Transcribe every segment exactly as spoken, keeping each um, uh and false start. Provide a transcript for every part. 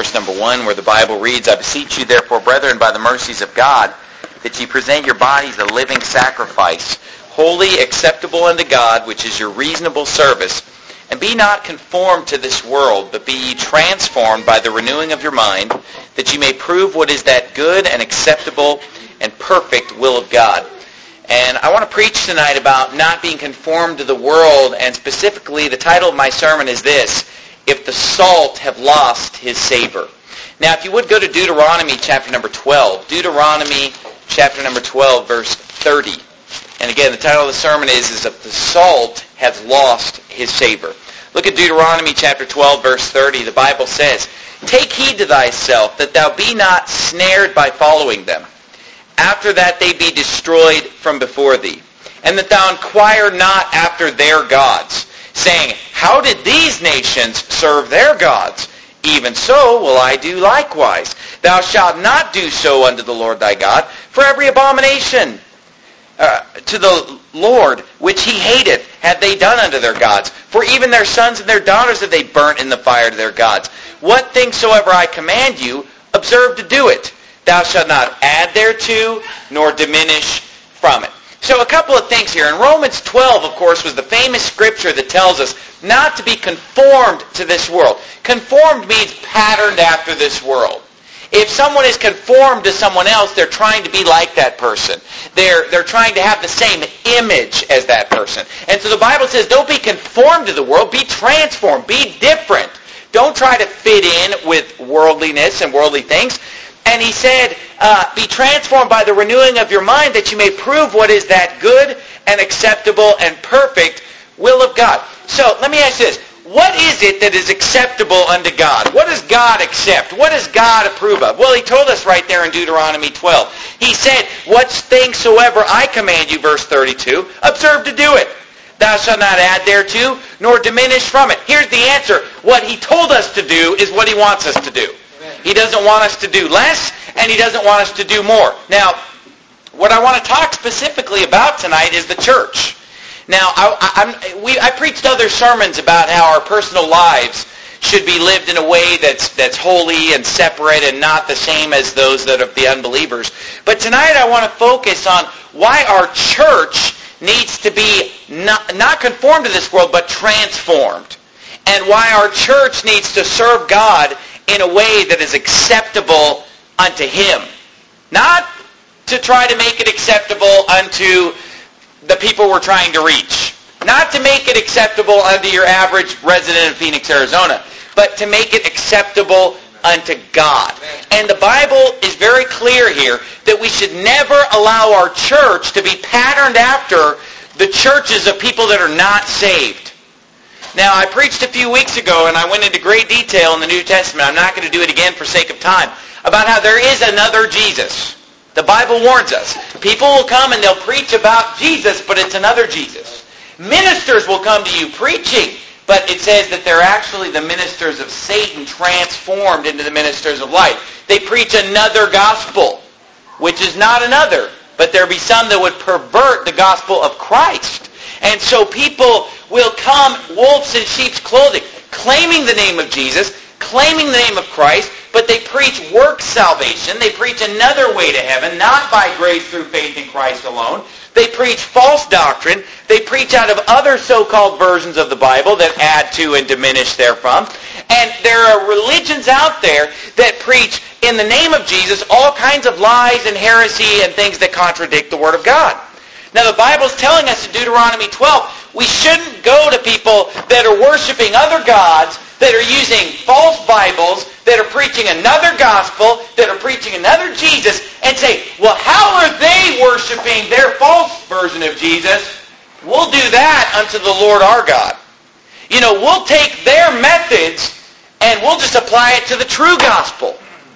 verse number one, where the Bible reads, I beseech you therefore, brethren, by the mercies of God, that ye present your bodies a living sacrifice, holy, acceptable unto God, which is your reasonable service. And be not conformed to this world, but be ye transformed by the renewing of your mind, that ye may prove what is that good and acceptable and perfect will of God. And I want to preach tonight about not being conformed to the world, and specifically the title of my sermon is this, If the Salt Have Lost His Savor. Now, if you would go to Deuteronomy chapter number twelve. Deuteronomy chapter number twelve, verse thirty. And again, the title of the sermon is, is If the Salt Has Lost His Savor. Look at Deuteronomy chapter twelve, verse thirty. The Bible says, Take heed to thyself, that thou be not snared by following them, after that they be destroyed from before thee, and that thou inquire not after their gods, saying, How did these nations serve their gods? Even so will I do likewise. Thou shalt not do so unto the Lord thy God, for every abomination uh, to the Lord which he hateth have they done unto their gods. For even their sons and their daughters have they burnt in the fire to their gods. What things soever I command you, observe to do it. Thou shalt not add thereto, nor diminish from it. So a couple of things here. In Romans twelve, of course, was the famous scripture that tells us not to be conformed to this world. Conformed means patterned after this world. If someone is conformed to someone else, they're trying to be like that person. They're, they're trying to have the same image as that person. And so the Bible says, don't be conformed to the world, be transformed, be different. Don't try to fit in with worldliness and worldly things. And he said, uh, be transformed by the renewing of your mind, that you may prove what is that good and acceptable and perfect will of God. So let me ask you this. What is it that is acceptable unto God? What does God accept? What does God approve of? Well, he told us right there in Deuteronomy twelve. He said, what things soever I command you, verse thirty-two, observe to do it. Thou shalt not add thereto, nor diminish from it. Here's the answer. What he told us to do is what he wants us to do. He doesn't want us to do less, and he doesn't want us to do more. Now, what I want to talk specifically about tonight is the church. Now, I, I, I'm, we, I preached other sermons about how our personal lives should be lived in a way that's that's holy and separate and not the same as those that of the unbelievers. But tonight I want to focus on why our church needs to be not, not conformed to this world, but transformed. And why our church needs to serve God in a way that is acceptable unto Him. Not to try to make it acceptable unto the people we're trying to reach. Not to make it acceptable unto your average resident of Phoenix, Arizona. But to make it acceptable unto God. And the Bible is very clear here that we should never allow our church to be patterned after the churches of people that are not saved. Now, I preached a few weeks ago, and I went into great detail in the New Testament. I'm not going to do it again for sake of time, about how there is another Jesus. The Bible warns us. People will come and they'll preach about Jesus, but it's another Jesus. Ministers will come to you preaching, but it says that they're actually the ministers of Satan transformed into the ministers of light. They preach another gospel, which is not another, but there be some that would pervert the gospel of Christ. And so people will come wolves in sheep's clothing, claiming the name of Jesus, claiming the name of Christ, but they preach work salvation. They preach another way to heaven, not by grace through faith in Christ alone. They preach false doctrine. They preach out of other so-called versions of the Bible that add to and diminish therefrom. And there are religions out there that preach in the name of Jesus all kinds of lies and heresy and things that contradict the Word of God. Now, the Bible's telling us in Deuteronomy twelve, we shouldn't go to people that are worshiping other gods, that are using false Bibles, that are preaching another gospel, that are preaching another Jesus, and say, well, how are they worshiping their false version of Jesus? We'll do that unto the Lord our God. You know, we'll take their methods and we'll just apply it to the true gospel.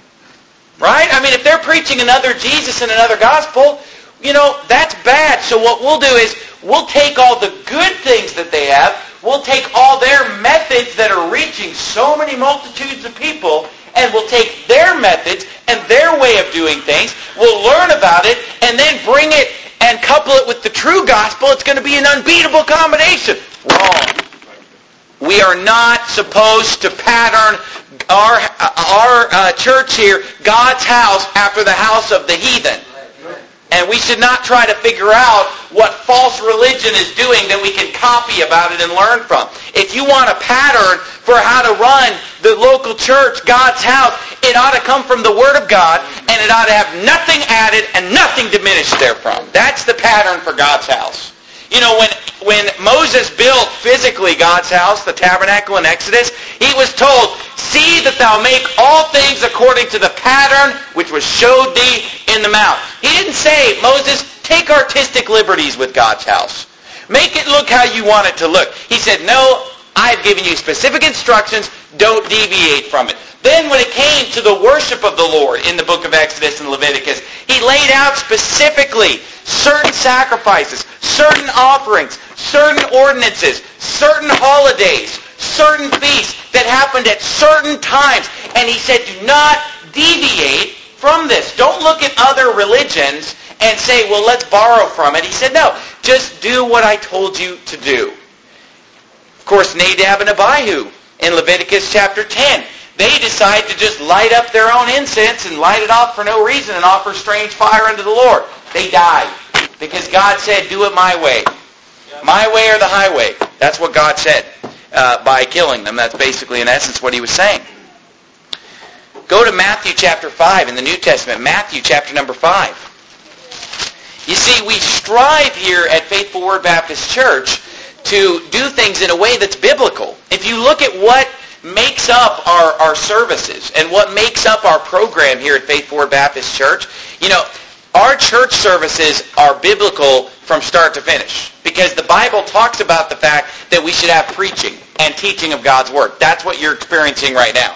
Right? I mean, if they're preaching another Jesus and another gospel, you know, that's bad. So what we'll do is we'll take all the good things that they have, we'll take all their methods that are reaching so many multitudes of people, and we'll take their methods and their way of doing things, we'll learn about it, and then bring it and couple it with the true gospel. It's going to be an unbeatable combination. Wrong. We are not supposed to pattern our, our uh, church here, God's house, after the house of the heathen. And we should not try to figure out what false religion is doing that we can copy about it and learn from. If you want a pattern for how to run the local church, God's house, it ought to come from the Word of God, and it ought to have nothing added and nothing diminished therefrom. That's the pattern for God's house. You know, when when Moses built physically God's house, the tabernacle in Exodus, he was told, "See that thou make all things according to the pattern which was showed thee in the mount." He didn't say, "Moses, take artistic liberties with God's house. Make it look how you want it to look." He said, "No, I've given you specific instructions. Don't deviate from it." Then when it came to the worship of the Lord in the book of Exodus and Leviticus, he laid out specifically certain sacrifices, certain offerings, certain ordinances, certain holidays, certain feasts that happened at certain times. And he said, do not deviate from this. Don't look at other religions and say, well, let's borrow from it. He said, no, just do what I told you to do. Of course, Nadab and Abihu in Leviticus chapter ten, they decide to just light up their own incense and light it off for no reason and offer strange fire unto the Lord. They died because God said, do it my way. My way or the highway. That's what God said uh, by killing them. That's basically, in essence, what he was saying. Go to Matthew chapter five in the New Testament. Matthew chapter number five. You see, we strive here at Faithful Word Baptist Church to do things in a way that's biblical. If you look at what makes up our, our services and what makes up our program here at Faithful Word Baptist Church, you know, our church services are biblical from start to finish because the Bible talks about the fact that we should have preaching and teaching of God's Word. That's what you're experiencing right now.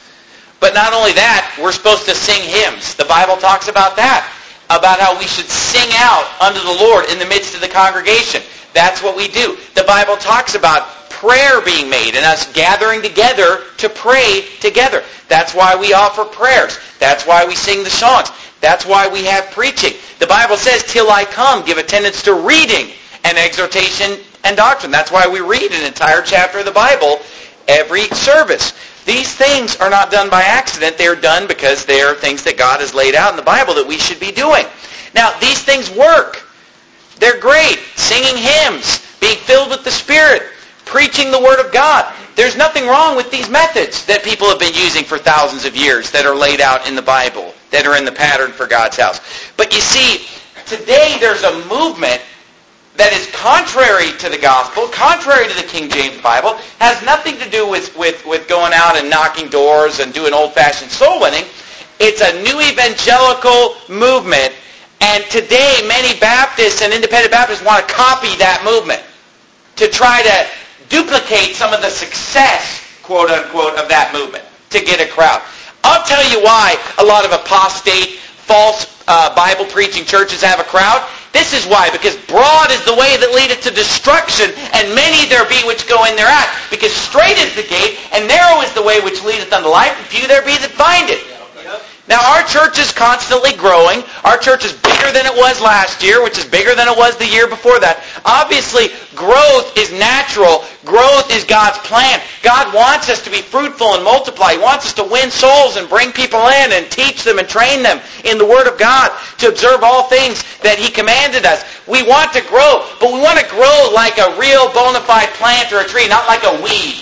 But not only that, we're supposed to sing hymns. The Bible talks about that, about how we should sing out unto the Lord in the midst of the congregation. That's what we do. The Bible talks about prayer being made and us gathering together to pray together. That's why we offer prayers. That's why we sing the songs. That's why we have preaching. The Bible says, till I come, give attendance to reading and exhortation and doctrine. That's why we read an entire chapter of the Bible every service. These things are not done by accident. They're done because they are things that God has laid out in the Bible that we should be doing. Now, these things work. They're great. Singing hymns, being filled with the Spirit, preaching the Word of God. There's nothing wrong with these methods that people have been using for thousands of years that are laid out in the Bible, that are in the pattern for God's house. But you see, today there's a movement that is contrary to the gospel, contrary to the King James Bible, has nothing to do with, with, with going out and knocking doors and doing old-fashioned soul winning. It's a new evangelical movement, and today many Baptists and independent Baptists want to copy that movement to try to duplicate some of the success, quote-unquote, of that movement to get a crowd. I'll tell you why a lot of apostate, false uh, Bible-preaching churches have a crowd. This is why, because broad is the way that leadeth to destruction, and many there be which go in thereat. Because straight is the gate, and narrow is the way which leadeth unto life, and few there be that find it. Now, our church is constantly growing. Our church is bigger than it was last year, which is bigger than it was the year before that. Obviously, growth is natural. Growth is God's plan. God wants us to be fruitful and multiply. He wants us to win souls and bring people in and teach them and train them in the Word of God to observe all things that He commanded us. We want to grow, but we want to grow like a real bona fide plant or a tree, not like a weed.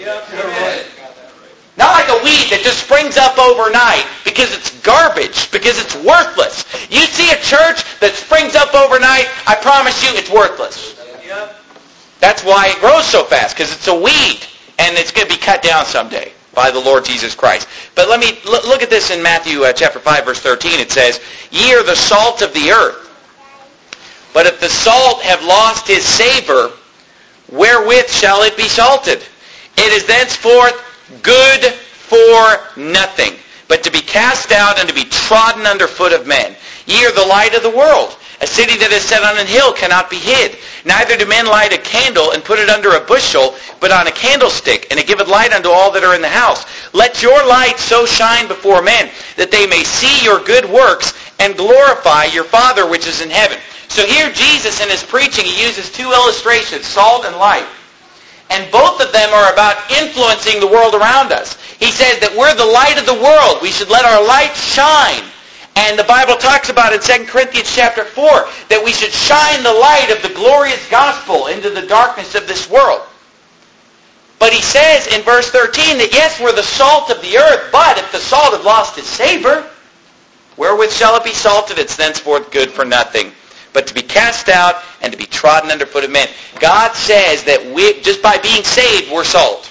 Right. Not like a weed that just springs up overnight because it's garbage, because it's worthless. You see a church that springs up overnight, I promise you it's worthless. That's why it grows so fast, because it's a weed, and it's going to be cut down someday by the Lord Jesus Christ. But let me look at this in Matthew uh, chapter five, verse thirteen. It says, Ye are the salt of the earth. But if the salt have lost his savor, wherewith shall it be salted? It is thenceforth good for nothing, but to be cast out and to be trodden under foot of men. Ye are the light of the world. A city that is set on an hill cannot be hid. Neither do men light a candle and put it under a bushel, but on a candlestick, and it giveth light unto all that are in the house. Let your light so shine before men, that they may see your good works and glorify your Father which is in heaven. So here Jesus in his preaching, he uses two illustrations, salt and light. And both of them are about influencing the world around us. He says that we're the light of the world. We should let our light shine. And the Bible talks about in Second Corinthians chapter four that we should shine the light of the glorious gospel into the darkness of this world. But he says in verse thirteen that yes, we're the salt of the earth, but if the salt have lost its savor, wherewith shall it be salted? It's thenceforth good for nothing, but to be cast out and to be trodden under foot of men. God says that we, just by being saved, we're salt.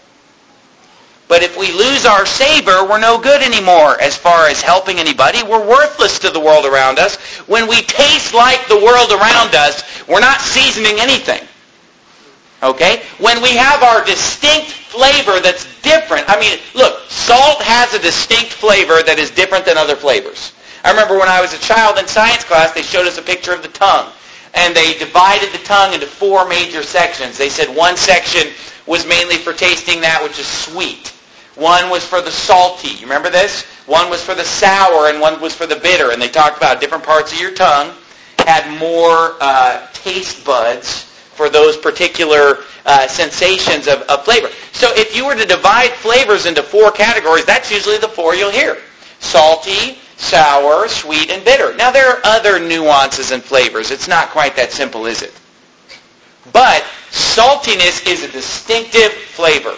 But if we lose our savor, we're no good anymore as far as helping anybody. We're worthless to the world around us. When we taste like the world around us, we're not seasoning anything. Okay? When we have our distinct flavor that's different. I mean, look, salt has a distinct flavor that is different than other flavors. I remember when I was a child in science class, they showed us a picture of the tongue. And they divided the tongue into four major sections. They said one section was mainly for tasting that which is sweet. One was for the salty. You remember this? One was for the sour and one was for the bitter. And they talked about different parts of your tongue had more uh, taste buds for those particular uh, sensations of, of flavor. So if you were to divide flavors into four categories, that's usually the four you'll hear. Salty, sour, sweet, and bitter. Now there are other nuances and flavors. It's not quite that simple, is it? But saltiness is a distinctive flavor.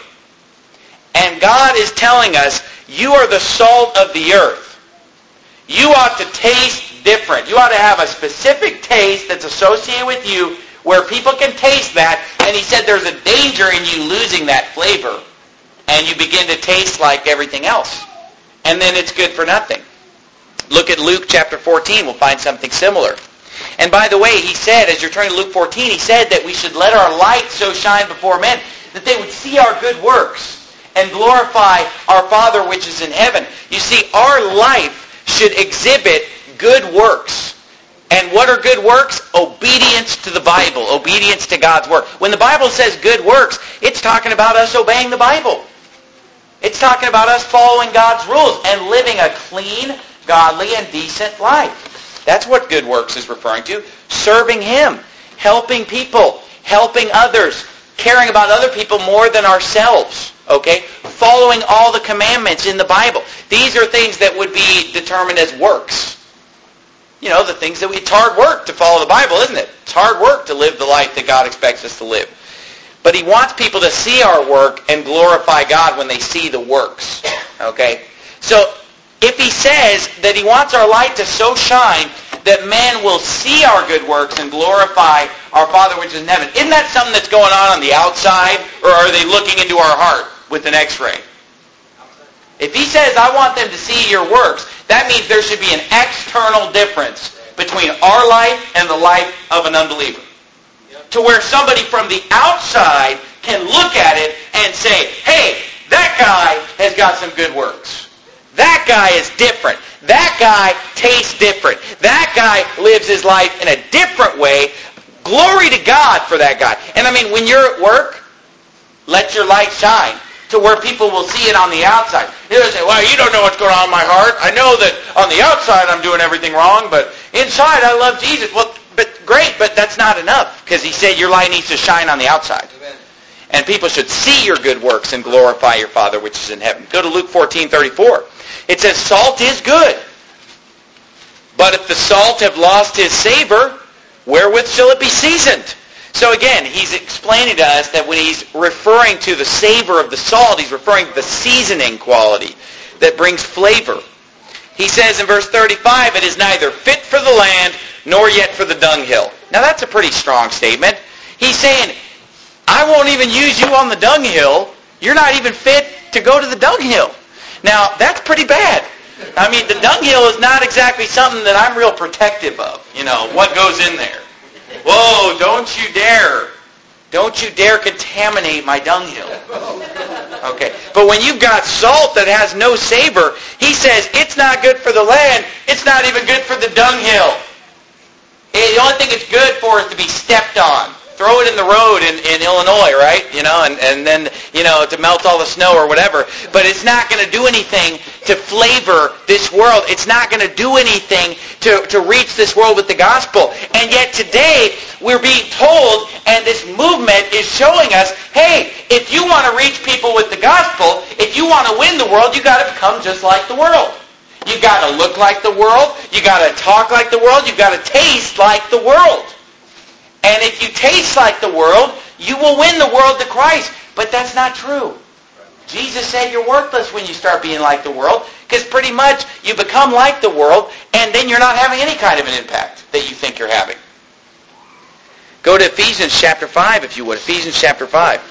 And God is telling us, you are the salt of the earth. You ought to taste different. You ought to have a specific taste that's associated with you where people can taste that. And he said there's a danger in you losing that flavor. And you begin to taste like everything else. And then it's good for nothing. Look at Luke chapter fourteen. We'll find something similar. And by the way, he said, as you're turning to Luke fourteen, he said that we should let our light so shine before men that they would see our good works and glorify our Father which is in heaven. You see, our life should exhibit good works. And what are good works? Obedience to the Bible. Obedience to God's Word. When the Bible says good works, it's talking about us obeying the Bible. It's talking about us following God's rules and living a clean, godly, and decent life. That's what good works is referring to. Serving Him. Helping people. Helping others. Caring about other people more than ourselves. Okay? Following all the commandments in the Bible. These are things that would be determined as works. You know, the things that we... It's hard work to follow the Bible, isn't it? It's hard work to live the life that God expects us to live. But He wants people to see our work and glorify God when they see the works. Okay? So, if He says that He wants our light to so shine that men will see our good works and glorify our Father which is in heaven, isn't that something that's going on on the outside? Or are they looking into our heart with an x-ray? If He says, I want them to see your works, that means there should be an external difference between our life and the life of an unbeliever. Yep. To where somebody from the outside can look at it and say, hey, that guy has got some good works. That guy is different. That guy tastes different. That guy lives his life in a different way. Glory to God for that guy. And I mean, when you're at work, let your light shine to where people will see it on the outside. They'll say, well, you don't know what's going on in my heart. I know that on the outside I'm doing everything wrong, but inside I love Jesus. Well, but great, but that's not enough, because He said your light needs to shine on the outside. Amen. And people should see your good works and glorify your Father which is in heaven. Go to Luke fourteen thirty-four. It says, salt is good. But if the salt have lost his savor, wherewith shall it be seasoned? So again, he's explaining to us that when he's referring to the savor of the salt, he's referring to the seasoning quality that brings flavor. He says in verse thirty-five, it is neither fit for the land, nor yet for the dunghill. Now that's a pretty strong statement. He's saying, I won't even use you on the dunghill. You're not even fit to go to the dunghill. Now, that's pretty bad. I mean, the dunghill is not exactly something that I'm real protective of. You know, what goes in there. Whoa, don't you dare. Don't you dare contaminate my dunghill. Okay. But when you've got salt that has no savor, he says it's not good for the land. It's not even good for the dunghill. The only thing it's good for is to be stepped on throw it in the road in, in Illinois, right? You know, and, and then, you know, to melt all the snow or whatever. But it's not going to do anything to flavor this world. It's not going to do anything to, to reach this world with the gospel. And yet today, we're being told, and this movement is showing us, hey, if you want to reach people with the gospel, if you want to win the world, you got to become just like the world. You got to look like the world. You got to talk like the world. You got to taste like the world. And if you taste like the world, you will win the world to Christ. But that's not true. Jesus said you're worthless when you start being like the world, because pretty much you become like the world, and then you're not having any kind of an impact that you think you're having. Go to Ephesians chapter five, if you would. Ephesians chapter five.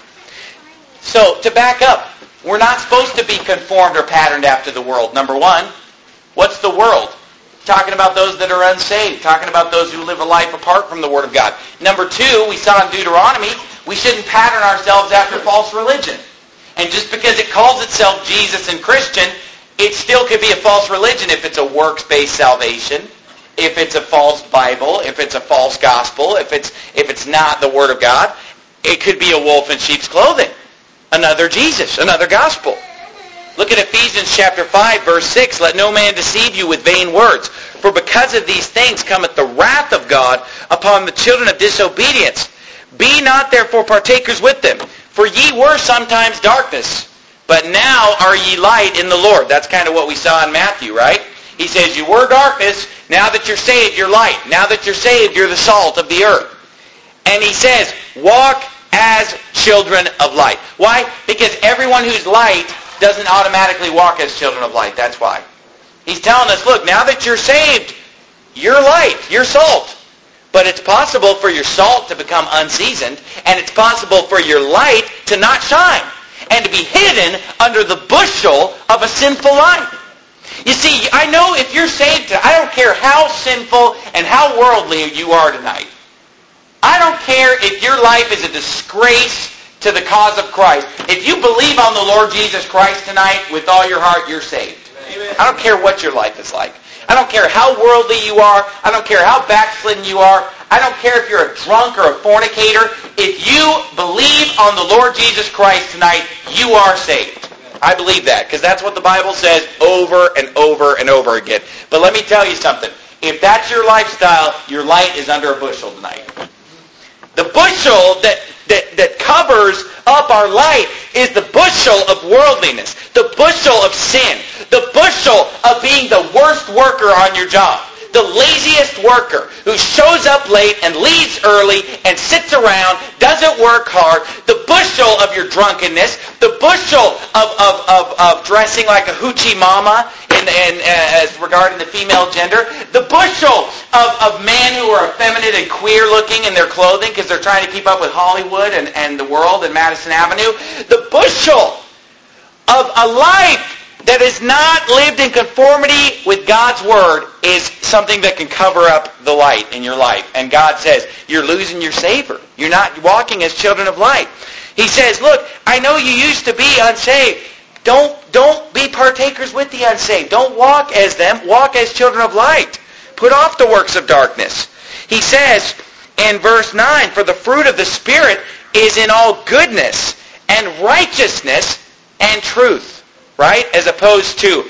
So, to back up, we're not supposed to be conformed or patterned after the world. Number one, what's the world? Talking about those that are unsaved. Talking about those who live a life apart from the Word of God. Number two, we saw in Deuteronomy, we shouldn't pattern ourselves after false religion. And just because it calls itself Jesus and Christian, it still could be a false religion if it's a works-based salvation, if it's a false Bible, if it's a false gospel, if it's if it's not the Word of God. It could be a wolf in sheep's clothing. Another Jesus, another gospel. Look at Ephesians chapter five, verse six. Let no man deceive you with vain words. For because of these things cometh the wrath of God upon the children of disobedience. Be not therefore partakers with them. For ye were sometimes darkness, but now are ye light in the Lord. That's kind of what we saw in Matthew, right? He says, you were darkness, now that you're saved, you're light. Now that you're saved, you're the salt of the earth. And he says, walk as children of light. Why? Because everyone who's light doesn't automatically walk as children of light. That's why. He's telling us, look, now that you're saved, you're light, you're salt. But it's possible for your salt to become unseasoned, and it's possible for your light to not shine, and to be hidden under the bushel of a sinful life. You see, I know if you're saved, I don't care how sinful and how worldly you are tonight. I don't care if your life is a disgrace to the cause of Christ. If you believe on the Lord Jesus Christ tonight with all your heart, you're saved. Amen. I don't care what your life is like. I don't care how worldly you are. I don't care how backslidden you are. I don't care if you're a drunk or a fornicator. If you believe on the Lord Jesus Christ tonight, you are saved. I believe that, because that's what the Bible says over and over and over again. But let me tell you something. If that's your lifestyle, your light is under a bushel tonight. The bushel that, that, that covers up our light is the bushel of worldliness, the bushel of sin, the bushel of being the worst worker on your job, the laziest worker who shows up late and leaves early and sits around, doesn't work hard, the bushel of your drunkenness, the bushel of, of, of, of dressing like a hoochie mama in, in, uh, as regarding the female gender, the bushel of, of men who are effeminate and queer looking in their clothing because they're trying to keep up with Hollywood and, and the world and Madison Avenue, the bushel of a life that is not lived in conformity with God's Word is something that can cover up the light in your life. And God says, you're losing your savor. You're not walking as children of light. He says, look, I know you used to be unsaved. Don't, don't be partakers with the unsaved. Don't walk as them. Walk as children of light. Put off the works of darkness. He says in verse nine, for the fruit of the Spirit is in all goodness and righteousness and truth. Right? As opposed to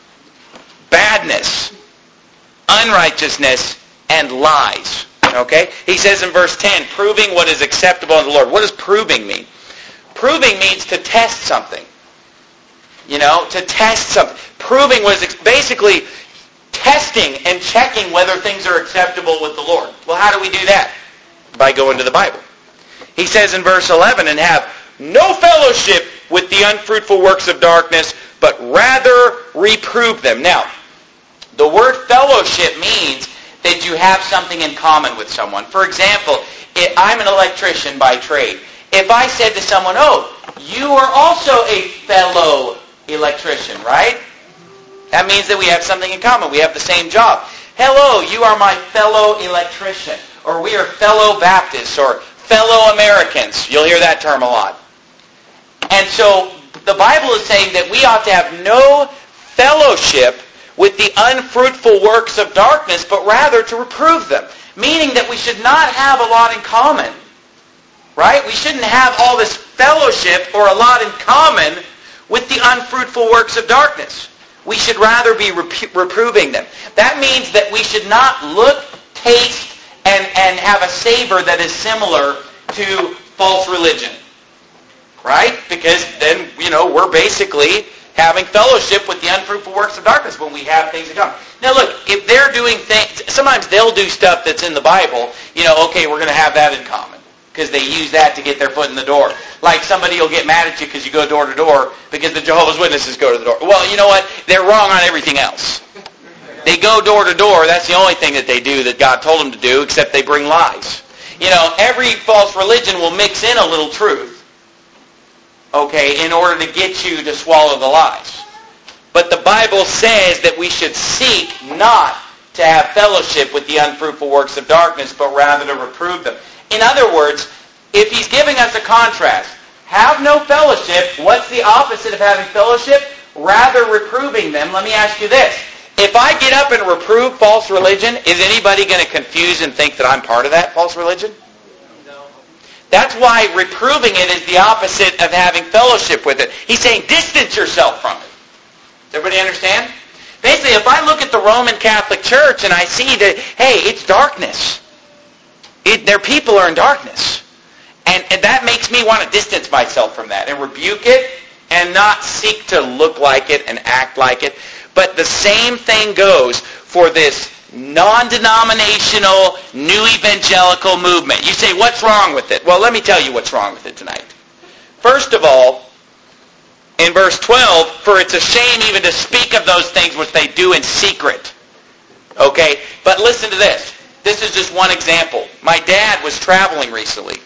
badness, unrighteousness, and lies. Okay? He says in verse ten, proving what is acceptable unto the Lord. What does proving mean? Proving means to test something. You know, to test something. Proving was basically testing and checking whether things are acceptable with the Lord. Well, how do we do that? By going to the Bible. He says in verse eleven, and have no fellowship with the unfruitful works of darkness, but rather reprove them. Now, the word fellowship means that you have something in common with someone. For example, I'm an electrician by trade. If I said to someone, oh, you are also a fellow electrician, right? That means that we have something in common. We have the same job. Hello, you are my fellow electrician. Or we are fellow Baptists or fellow Americans. You'll hear that term a lot. And so the Bible is saying that we ought to have no fellowship with the unfruitful works of darkness, but rather to reprove them. Meaning that we should not have a lot in common Right? We shouldn't have all this fellowship or a lot in common with the unfruitful works of darkness. We should rather be rep- reproving them. That means that we should not look, taste, and, and have a savor that is similar to false religion. Right? Because then, you know, we're basically having fellowship with the unfruitful works of darkness when we have things in common. Now look, if they're doing things, sometimes they'll do stuff that's in the Bible, you know, okay, we're going to have that in common. Because they use that to get their foot in the door. Like somebody will get mad at you because you go door to door because the Jehovah's Witnesses go to the door. Well, you know what? They're wrong on everything else. They go door to door. That's the only thing that they do that God told them to do, except they bring lies. You know, every false religion will mix in a little truth, okay, in order to get you to swallow the lies. But the Bible says that we should seek not to have fellowship with the unfruitful works of darkness, but rather to reprove them. In other words, if he's giving us a contrast, have no fellowship, what's the opposite of having fellowship? Rather reproving them. Let me ask you this. If I get up and reprove false religion, is anybody going to confuse and think that I'm part of that false religion? No. That's why reproving it is the opposite of having fellowship with it. He's saying distance yourself from it. Does everybody understand? Basically, if I look at the Roman Catholic Church and I see that, hey, it's darkness. It, their people are in darkness. And, and that makes me want to distance myself from that and rebuke it and not seek to look like it and act like it. But the same thing goes for this non-denominational, new evangelical movement. You say, what's wrong with it? Well, let me tell you what's wrong with it tonight. First of all, in verse twelve, for it's a shame even to speak of those things which they do in secret. Okay? But listen to this. This is just one example. My dad was traveling recently,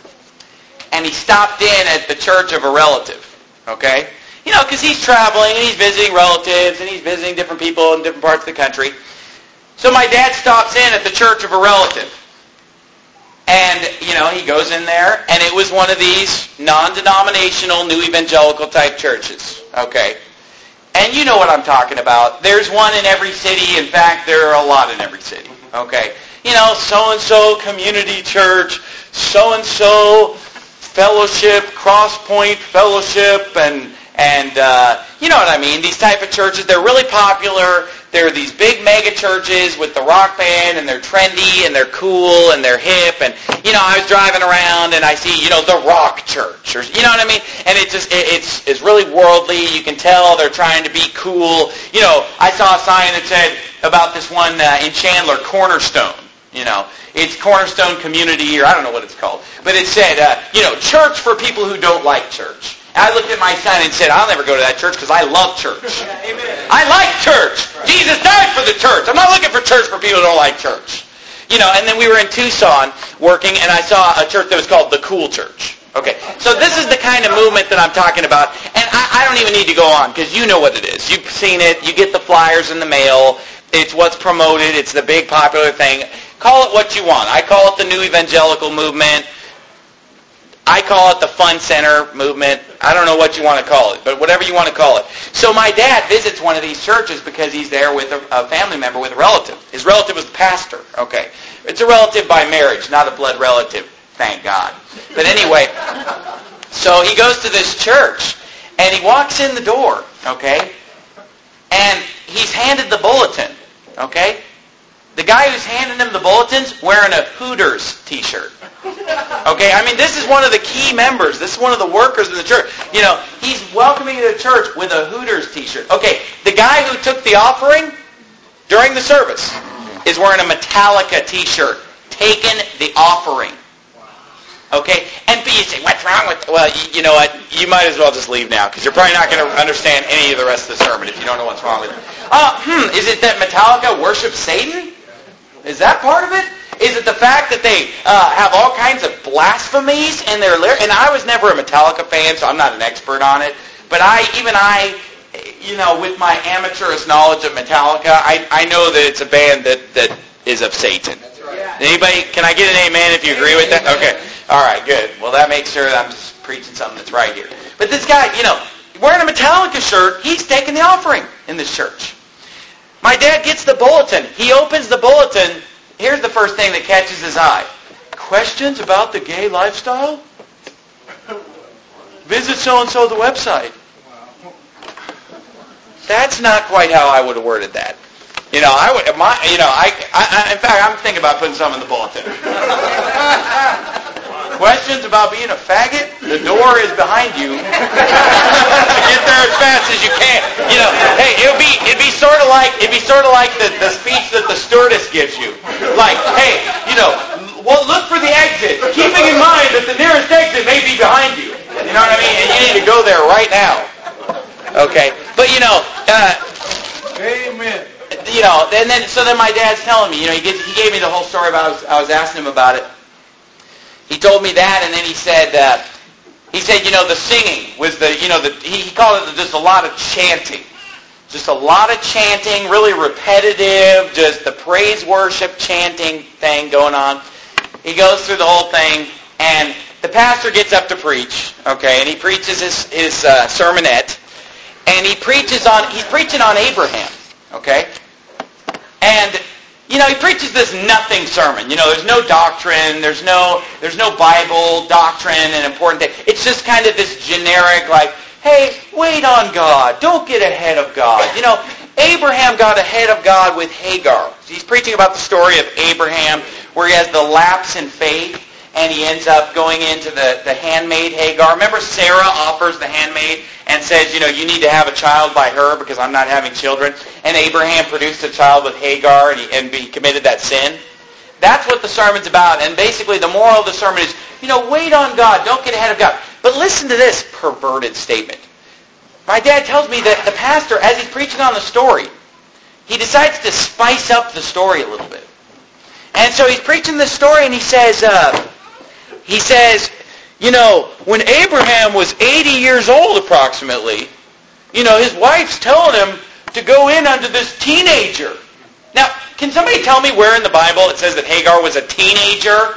and he stopped in at the church of a relative, okay? You know, because he's traveling, and he's visiting relatives, and he's visiting different people in different parts of the country. So my dad stops in at the church of a relative, and, you know, he goes in there, and it was one of these non-denominational, new evangelical type churches, okay? And you know what I'm talking about. There's one in every city. In fact, there are a lot in every city, okay? You know, so-and-so community church, so-and-so fellowship, Crosspoint Fellowship, and, and uh, you know what I mean. These type of churches, they're really popular. They're these big mega churches with the rock band, and they're trendy, and they're cool, and they're hip. And, you know, I was driving around, and I see, you know, the rock church, or, you know what I mean? And it just, it, it's, it's really worldly. You can tell they're trying to be cool. You know, I saw a sign that said about this one uh, in Chandler, Cornerstone. You know, it's Cornerstone Community, or I don't know what it's called. But it said, uh, you know, church for people who don't like church. And I looked at my son and said, I'll never go to that church because I love church. Amen. I like church. Jesus died for the church. I'm not looking for church for people who don't like church. You know, and then we were in Tucson working, and I saw a church that was called the Cool Church. Okay, so this is the kind of movement that I'm talking about. And I, I don't even need to go on because you know what it is. You've seen it. You get the flyers in the mail. It's what's promoted. It's the big popular thing. Call it what you want. I call it the New Evangelical Movement. I call it the Fun Center Movement. I don't know what you want to call it, but whatever you want to call it. So my dad visits one of these churches because he's there with a, a family member, with a relative. His relative was the pastor. Okay. It's a relative by marriage, not a blood relative. Thank God. But anyway, so he goes to this church, and he walks in the door, okay, and he's handed the bulletin, okay? The guy who's handing him the bulletin's wearing a Hooters t-shirt. Okay, I mean, this is one of the key members. This is one of the workers in the church. You know, he's welcoming you to the church with a Hooters t-shirt. Okay, the guy who took the offering during the service is wearing a Metallica t-shirt, taking the offering. Okay, and you say, what's wrong with, well, you, you know what, you might as well just leave now, because you're probably not going to understand any of the rest of the sermon if you don't know what's wrong with it. Uh, hmm, is it that Metallica worships Satan? Is that part of it? Is it the fact that they uh, have all kinds of blasphemies in their lyrics? And I was never a Metallica fan, so I'm not an expert on it. But I, even I, you know, with my amateurish knowledge of Metallica, I, I know that it's a band that, that is of Satan. That's right. Anybody, can I get an amen if you agree with that? Okay. All right, good. Well, that makes sure that I'm just preaching something that's right here. But this guy, you know, wearing a Metallica shirt, he's taking the offering in this church. My dad gets the bulletin. He opens the bulletin. Here's the first thing that catches his eye. questions about the gay lifestyle? Visit so-and-so the website. That's not quite how I would have worded that. You know, I would, my, you know, I, I, in fact, I'm thinking about putting some in the bulletin. Questions about being a faggot? The door is behind you. Get there as fast as you can. You know, hey, it'll be, it'd be sort of like, it'd be sort of like the, the speech that the stewardess gives you. Like, hey, you know, well, look for the exit, keeping in mind that the nearest exit may be behind you. You know what I mean? And you need to go there right now. Okay, but you know, uh, Amen. You know, and then so then my dad's telling me, you know, he, gave, he gave me the whole story about. I was, I was asking him about it. He told me that, and then he said, uh, he said, you know, the singing was the, you know, the he, he called it just a lot of chanting, just a lot of chanting, really repetitive, just the praise worship chanting thing going on. He goes through the whole thing, and the pastor gets up to preach, okay, and he preaches his his uh, sermonette. And he preaches on, he's preaching on Abraham, okay? And, you know, he preaches this nothing sermon. You know, there's no doctrine, there's no, there's no Bible doctrine and important thing. It's just kind of this generic, like, hey, wait on God. Don't get ahead of God. You know, Abraham got ahead of God with Hagar. So he's preaching about the story of Abraham, where he has the lapse in faith, and he ends up going into the, the handmaid Hagar. Remember Sarah offers the handmaid and says, you know, you need to have a child by her because I'm not having children. And Abraham produced a child with Hagar, and he, and he committed that sin. That's what the sermon's about. And basically the moral of the sermon is, you know, wait on God. Don't get ahead of God. But listen to this perverted statement. My dad tells me that the pastor, as he's preaching on the story, he decides to spice up the story a little bit. And so he's preaching this story, and he says, uh, he says, you know, when Abraham was eighty years old approximately, you know, his wife's telling him to go in unto this teenager. Now, can somebody tell me where in the Bible it says that Hagar was a teenager?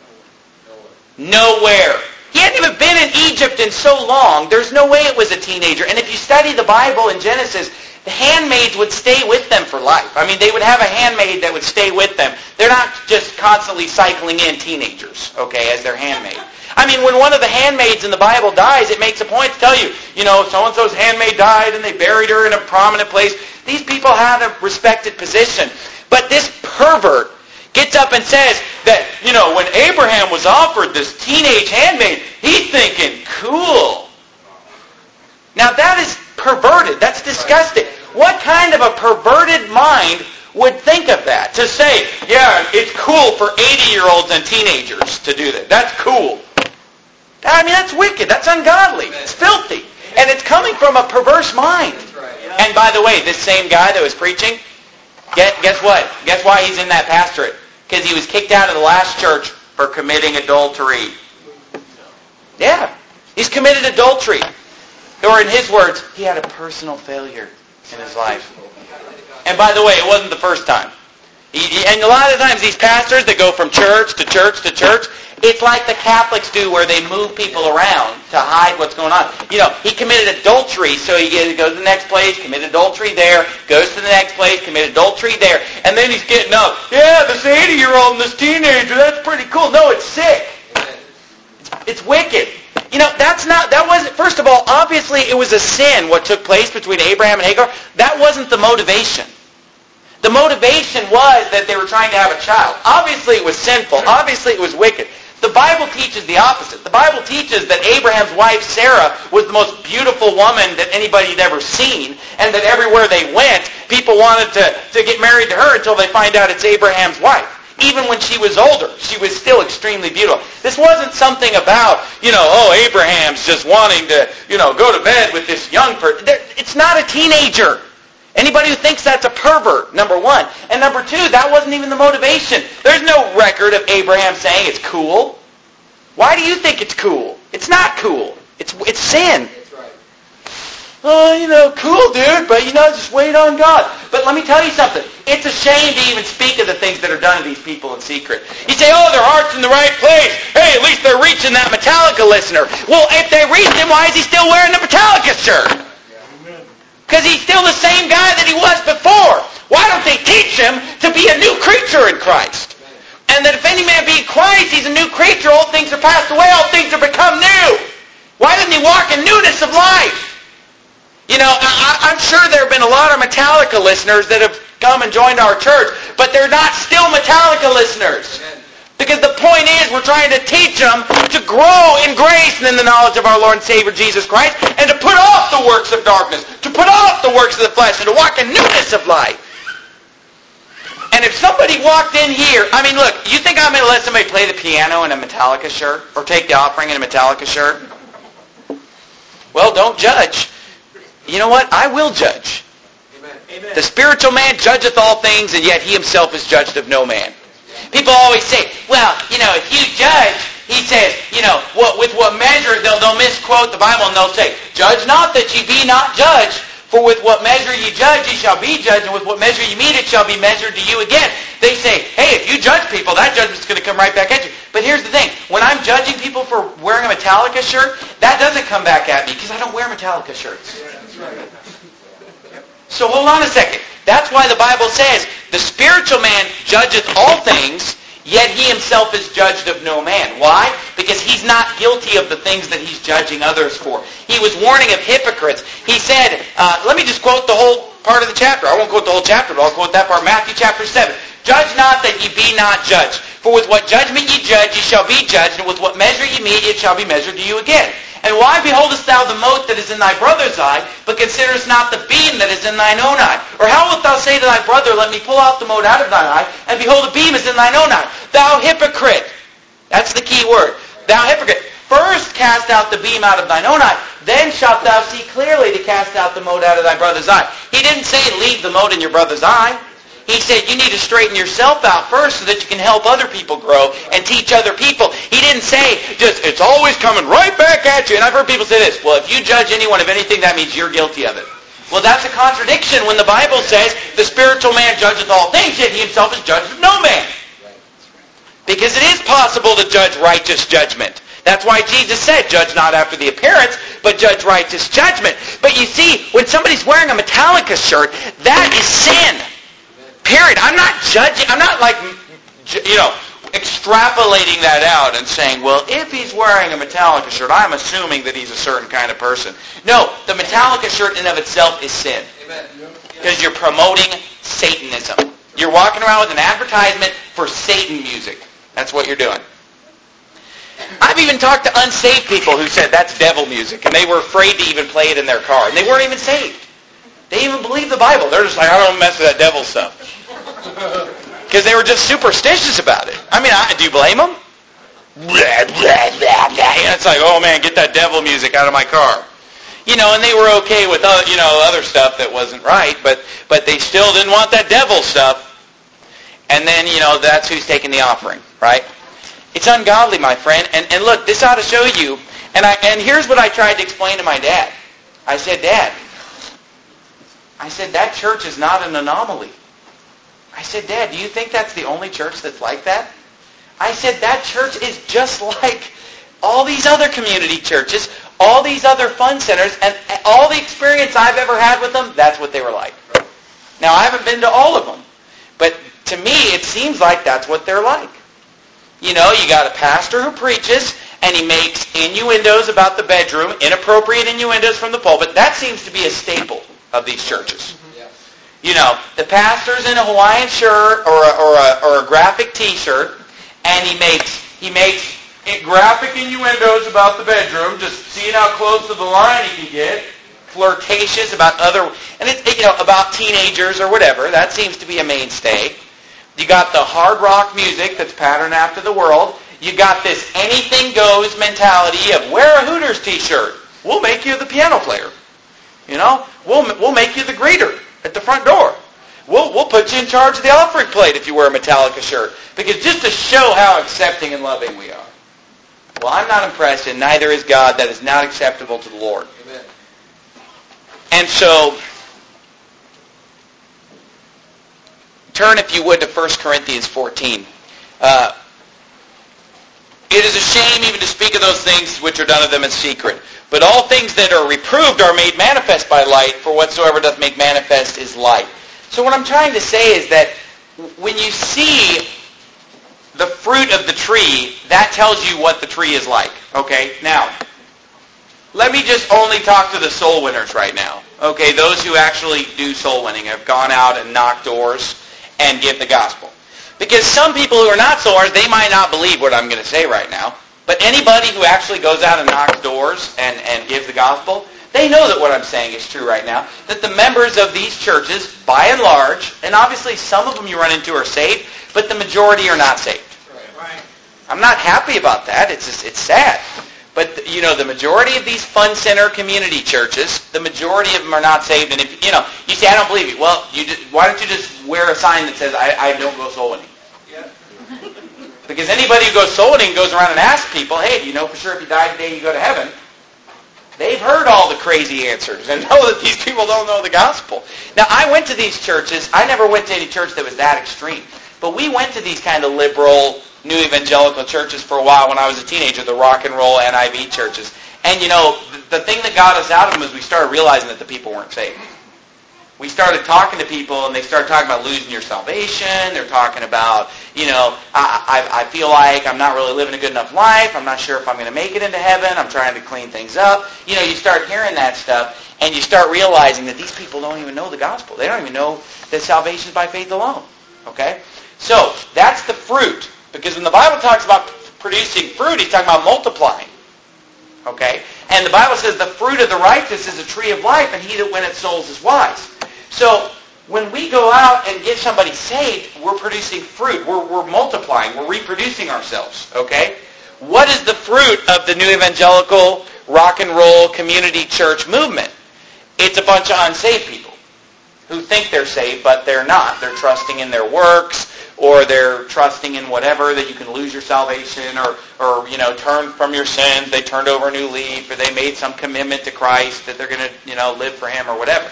Nowhere. He hadn't even been in Egypt in so long. There's no way it was a teenager. And if you study the Bible in Genesis, the handmaids would stay with them for life. I mean, they would have a handmaid that would stay with them. They're not just constantly cycling in teenagers, okay, as their handmaid. I mean, when one of the handmaids in the Bible dies, it makes a point to tell you, you know, so-and-so's handmaid died and they buried her in a prominent place. These people had a respected position. But this pervert gets up and says that, you know, when Abraham was offered this teenage handmaid, he's thinking, cool. Now that is perverted. That's disgusting. What kind of a perverted mind would think of that? To say, yeah, it's cool for eighty-year-olds and teenagers to do that. That's cool. I mean, that's wicked. That's ungodly. It's filthy. And it's coming from a perverse mind. And by the way, this same guy that was preaching, guess, guess what? Guess why he's in that pastorate? Because he was kicked out of the last church for committing adultery. Yeah. He's committed adultery. Or in his words, he had a personal failure in his life. And by the way, it wasn't the first time. He, and a lot of times these pastors that go from church to church to church, it's like the Catholics do where they move people around to hide what's going on. You know, he committed adultery, so he goes to the next place, committed adultery there, goes to the next place, committed adultery there, and then he's getting up, yeah, this eighty-year-old and this teenager, that's pretty cool. No, it's sick. It's, it's wicked. You know, that's not, that wasn't, first of all, obviously it was a sin what took place between Abraham and Hagar. That wasn't the motivation. The motivation was that they were trying to have a child. Obviously it was sinful. Obviously it was wicked. The Bible teaches the opposite. The Bible teaches that Abraham's wife, Sarah, was the most beautiful woman that anybody had ever seen, and that everywhere they went, people wanted to, to get married to her until they find out it's Abraham's wife. Even when she was older, she was still extremely beautiful. This wasn't something about, you know, oh, Abraham's just wanting to, you know, go to bed with this young person. It's not a teenager. Anybody who thinks that's a pervert, number one. And number two, that wasn't even the motivation. There's no record of Abraham saying it's cool. Why do you think it's cool? It's not cool. It's it's sin. That's right. Oh, you know, cool, dude, but, you know, just wait on God. But let me tell you something. It's a shame to even speak of the things that are done to these people in secret. You say, oh, their heart's in the right place. Hey, at least they're reaching that Metallica listener. Well, if they reached him, why is he still wearing the Metallica shirt? Because he's still the same guy that he was before. Why don't they teach him to be a new creature in Christ? And that if any man be in Christ, he's a new creature. Old things are passed away. All things are become new. Why didn't he walk in newness of life? You know, I, I'm sure there have been a lot of Metallica listeners that have come and joined our church, but they're not still Metallica listeners. Because the point is, we're trying to teach them to grow in grace and in the knowledge of our Lord and Savior Jesus Christ, and to put off the works of darkness, to put off the works of the flesh, and to walk in newness of life. And if somebody walked in here, I mean, look, you think I'm going to let somebody play the piano in a Metallica shirt, or take the offering in a Metallica shirt? Well, don't judge. You know what? I will judge. Amen. The spiritual man judgeth all things, and yet he himself is judged of no man. People always say, well, you know, if you judge, he says, you know, what, with what measure, they'll, they'll misquote the Bible, and they'll say, judge not that ye be not judged, for with what measure ye judge, ye shall be judged, and with what measure ye meet, it shall be measured to you again. They say, hey, if you judge people, that judgment's going to come right back at you. But here's the thing. When I'm judging people for wearing a Metallica shirt, that doesn't come back at me, because I don't wear Metallica shirts. Yeah, that's right. So hold on a second. That's why the Bible says, the spiritual man judgeth all things, yet he himself is judged of no man. Why? Because he's not guilty of the things that he's judging others for. He was warning of hypocrites. He said, uh, let me just quote the whole part of the chapter. I won't quote the whole chapter, but I'll quote that part. Matthew chapter seven. Judge not that ye be not judged. For with what judgment ye judge, ye shall be judged, and with what measure ye meet, it shall be measured to you again. And why beholdest thou the mote that is in thy brother's eye, but considerest not the beam that is in thine own eye? Or how wilt thou say to thy brother, let me pull out the mote out of thine eye, and behold, the beam is in thine own eye? Thou hypocrite! That's the key word. Thou hypocrite! First cast out the beam out of thine own eye, then shalt thou see clearly to cast out the mote out of thy brother's eye. He didn't say leave the mote in your brother's eye. He said you need to straighten yourself out first so that you can help other people grow and teach other people. He didn't say just, it's always coming right back at you. And I've heard people say this, well, if you judge anyone of anything, that means you're guilty of it. Well, that's a contradiction when the Bible says the spiritual man judgeth all things, yet he himself is judged of no man. Because it is possible to judge righteous judgment. That's why Jesus said, judge not after the appearance, but judge righteous judgment. But you see, when somebody's wearing a Metallica shirt, that is sin. Period. I'm not judging. I'm not like, you know, extrapolating that out and saying, well, if he's wearing a Metallica shirt, I'm assuming that he's a certain kind of person. No, the Metallica shirt in of itself is sin. Because you're promoting Satanism. You're walking around with an advertisement for Satan music. That's what you're doing. I've even talked to unsaved people who said that's devil music, and they were afraid to even play it in their car, and they weren't even saved. They even believe the Bible. They're just like, I don't mess with that devil stuff. Because they were just superstitious about it. I mean, I, do you blame them? Blah, blah, blah, blah. And it's like, oh man, get that devil music out of my car. You know, and they were okay with other, you know, other stuff that wasn't right, but but they still didn't want that devil stuff. And then, you know, that's who's taking the offering, right? It's ungodly, my friend. And and look, this ought to show you. And I and here's what I tried to explain to my dad. I said, Dad, I said, that church is not an anomaly. I said, Dad, do you think that's the only church that's like that? I said, that church is just like all these other community churches, all these other fun centers, and all the experience I've ever had with them, that's what they were like. Now, I haven't been to all of them, but to me, it seems like that's what they're like. You know, you got a pastor who preaches, and he makes innuendos about the bedroom, inappropriate innuendos from the pulpit. That seems to be a staple of these churches. You know, the pastor's in a Hawaiian shirt or a, or a, or a graphic T-shirt, and he makes he makes graphic innuendos about the bedroom, just seeing how close to the line he can get, flirtatious about other, and it's, you know, about teenagers or whatever. That seems to be a mainstay. You got the hard rock music that's patterned after the world. You got this anything goes mentality of wear a Hooters T-shirt. We'll make you the piano player. You know, we'll we'll make you the greeter at the front door. We'll we'll put you in charge of the offering plate if you wear a Metallica shirt. Because just to show how accepting and loving we are. Well, I'm not impressed, and neither is God. That is not acceptable to the Lord. Amen. And so, turn, if you would, to First Corinthians fourteen. Uh, it is a shame even to speak of those things which are done of them in secret. But all things that are reproved are made manifest by light, for whatsoever doth make manifest is light. So what I'm trying to say is that when you see the fruit of the tree, that tells you what the tree is like. Okay? Now, let me just only talk to the soul winners right now. Okay? Those who actually do soul winning, have gone out and knocked doors and give the gospel. Because some people who are not soul winners, they might not believe what I'm going to say right now. But anybody who actually goes out and knocks doors and, and gives the gospel, they know that what I'm saying is true right now. That the members of these churches, by and large, and obviously some of them you run into are saved, but the majority are not saved. Right. I'm not happy about that. It's just, it's sad. But, you know, the majority of these fun center community churches, the majority of them are not saved. And if, you know, you say, I don't believe you. Well, you just, why don't you just wear a sign that says, I, I don't go soul winning? Yeah. Because anybody who goes soul winning goes around and asks people, hey, do you know for sure if you die today you go to heaven? They've heard all the crazy answers and know that these people don't know the gospel. Now, I went to these churches. I never went to any church that was that extreme. But we went to these kind of liberal, new evangelical churches for a while when I was a teenager, the rock and roll N I V churches. And, you know, the, the thing that got us out of them was we started realizing that the people weren't saved. We started talking to people, and they started talking about losing your salvation. They're talking about, you know, I, I, I feel like I'm not really living a good enough life. I'm not sure if I'm going to make it into heaven. I'm trying to clean things up. You know, you start hearing that stuff, and you start realizing that these people don't even know the gospel. They don't even know that salvation is by faith alone. Okay? So, that's the fruit. Because when the Bible talks about producing fruit, he's talking about multiplying. Okay? And the Bible says the fruit of the righteous is a tree of life, and he that winneth souls is wise. So, when we go out and get somebody saved, we're producing fruit. We're, we're multiplying. We're reproducing ourselves. Okay? What is the fruit of the new evangelical rock and roll community church movement? It's a bunch of unsaved people who think they're saved, but they're not. They're trusting in their works, or they're trusting in whatever, that you can lose your salvation, or, or you know, turn from your sins. They turned over a new leaf, or they made some commitment to Christ that they're going to, you know, live for Him or whatever.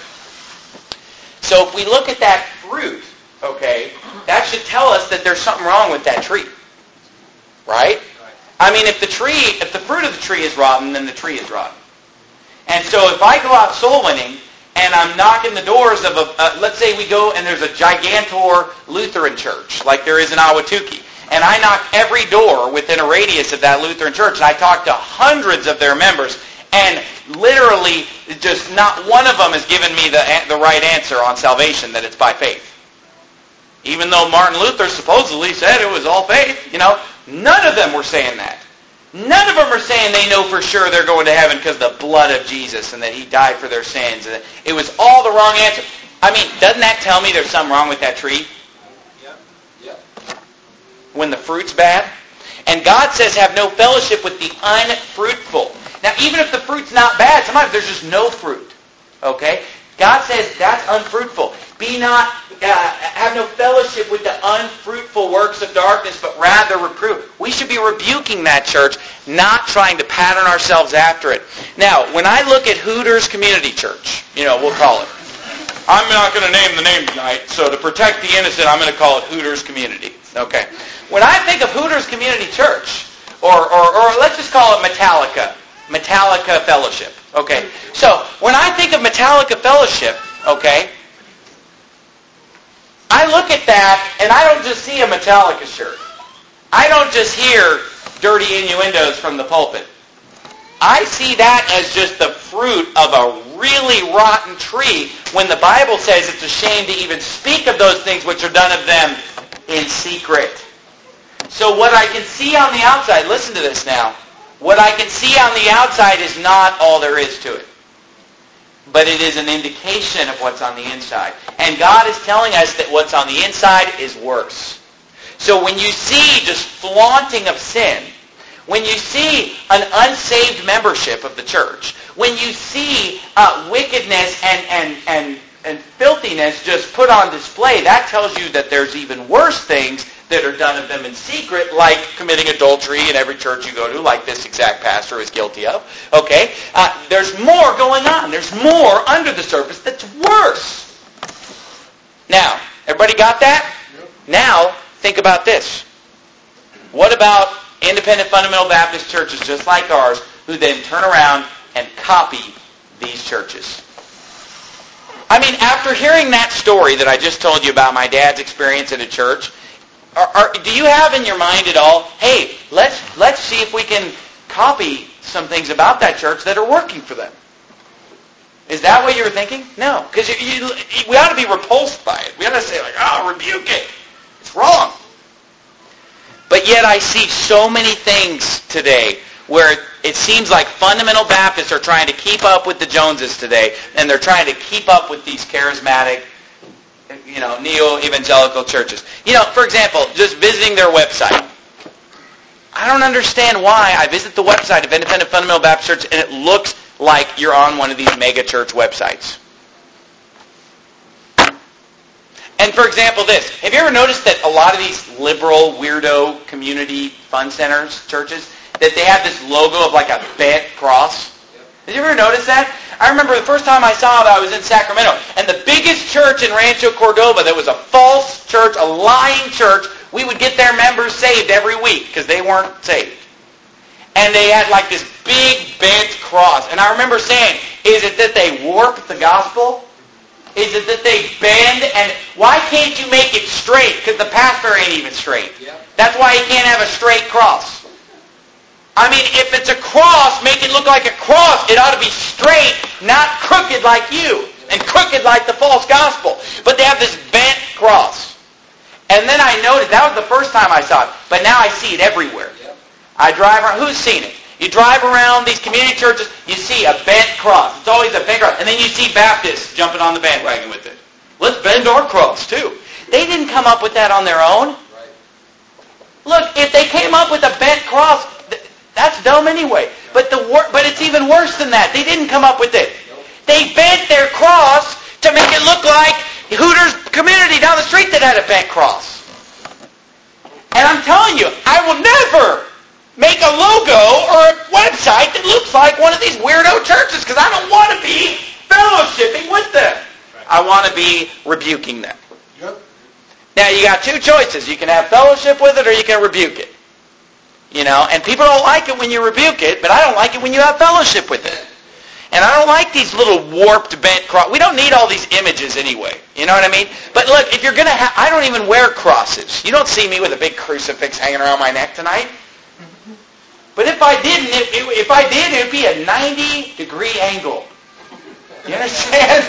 So if we look at that fruit, okay, that should tell us that there's something wrong with that tree. Right? I mean, if the tree, if the fruit of the tree is rotten, then the tree is rotten. And so if I go out soul winning, and I'm knocking the doors of a, uh, let's say we go and there's a gigantor Lutheran church, like there is in Ahwatukee, and I knock every door within a radius of that Lutheran church, and I talk to hundreds of their members, and literally just not one of them has given me the, the right answer on salvation, that it's by faith. Even though Martin Luther supposedly said it was all faith, you know, none of them were saying that. None of them are saying they know for sure they're going to heaven because of the blood of Jesus and that He died for their sins. And it was all the wrong answer. I mean, doesn't that tell me there's something wrong with that tree? Yep. Yep. When the fruit's bad? And God says have no fellowship with the unfruitful. Now, even if the fruit's not bad, sometimes there's just no fruit. Okay? God says that's unfruitful. Be not, uh, have no fellowship with the unfruitful works of darkness, but rather reprove. We should be rebuking that church, not trying to pattern ourselves after it. Now, when I look at Hooters Community Church, you know, we'll call it. I'm not going to name the name tonight, so to protect the innocent, I'm going to call it Hooters Community. Okay. When I think of Hooters Community Church, or, or, or let's just call it Metallica, Metallica Fellowship. Okay. So, when I think of Metallica Fellowship, okay, I look at that, and I don't just see a Metallica shirt. I don't just hear dirty innuendos from the pulpit. I see that as just the fruit of a really rotten tree when the Bible says it's a shame to even speak of those things which are done of them in secret. So what I can see on the outside, listen to this now, what I can see on the outside is not all there is to it. But it is an indication of what's on the inside. And God is telling us that what's on the inside is worse. So when you see just flaunting of sin, when you see an unsaved membership of the church, when you see uh, wickedness and, and, and, and filthiness just put on display, that tells you that there's even worse things that are done of them in secret, like committing adultery in every church you go to, like this exact pastor is guilty of. Okay? Uh, there's more going on. There's more under the surface that's worse. Now, everybody got that? Yep. Now, think about this. What about independent fundamental Baptist churches just like ours who then turn around and copy these churches? I mean, after hearing that story that I just told you about my dad's experience in a church, Are, are, do you have in your mind at all, hey, let's let's see if we can copy some things about that church that are working for them? Is that what you were thinking? No, because you, you, we ought to be repulsed by it. We ought to say, like, oh, rebuke it. It's wrong. But yet I see so many things today where it seems like fundamental Baptists are trying to keep up with the Joneses today, and they're trying to keep up with these charismatic, you know, neo-evangelical churches. You know, for example, just visiting their website. I don't understand why I visit the website of Independent Fundamental Baptist Church and it looks like you're on one of these mega church websites. And for example, this. Have you ever noticed that a lot of these liberal, weirdo, community fun centers, churches, that they have this logo of like a bent cross? Did you ever notice that? I remember the first time I saw it, I was in Sacramento. And the biggest church in Rancho Cordova that was a false church, a lying church, we would get their members saved every week because they weren't saved. And they had like this big bent cross. And I remember saying, is it that they warp the gospel? Is it that they bend? And why can't you make it straight? Because the pastor ain't even straight. Yeah. That's why he can't have a straight cross. I mean, if it's a cross, make it look like a cross. It ought to be straight, not crooked like you, and crooked like the false gospel. But they have this bent cross. And then I noticed, that was the first time I saw it, but now I see it everywhere. Yep. I drive around, who's seen it? You drive around these community churches, you see a bent cross. It's always a bent cross. And then you see Baptists jumping on the bandwagon with it. Let's bend our cross, too. They didn't come up with that on their own. Right. Look, if they came up with a bent cross, that's dumb anyway. But the wor- but it's even worse than that. They didn't come up with it. Nope. They bent their cross to make it look like Hooters community down the street that had a bent cross. And I'm telling you, I will never make a logo or a website that looks like one of these weirdo churches because I don't want to be fellowshipping with them. I want to be rebuking them. Yep. Now, you got two choices. You can have fellowship with it or you can rebuke it. You know, and people don't like it when you rebuke it, but I don't like it when you have fellowship with it. And I don't like these little warped, bent crosses. We don't need all these images anyway. You know what I mean? But look, if you're going to have, I don't even wear crosses. You don't see me with a big crucifix hanging around my neck tonight. But if I didn't, if, if I did, it would be a ninety degree angle. You understand?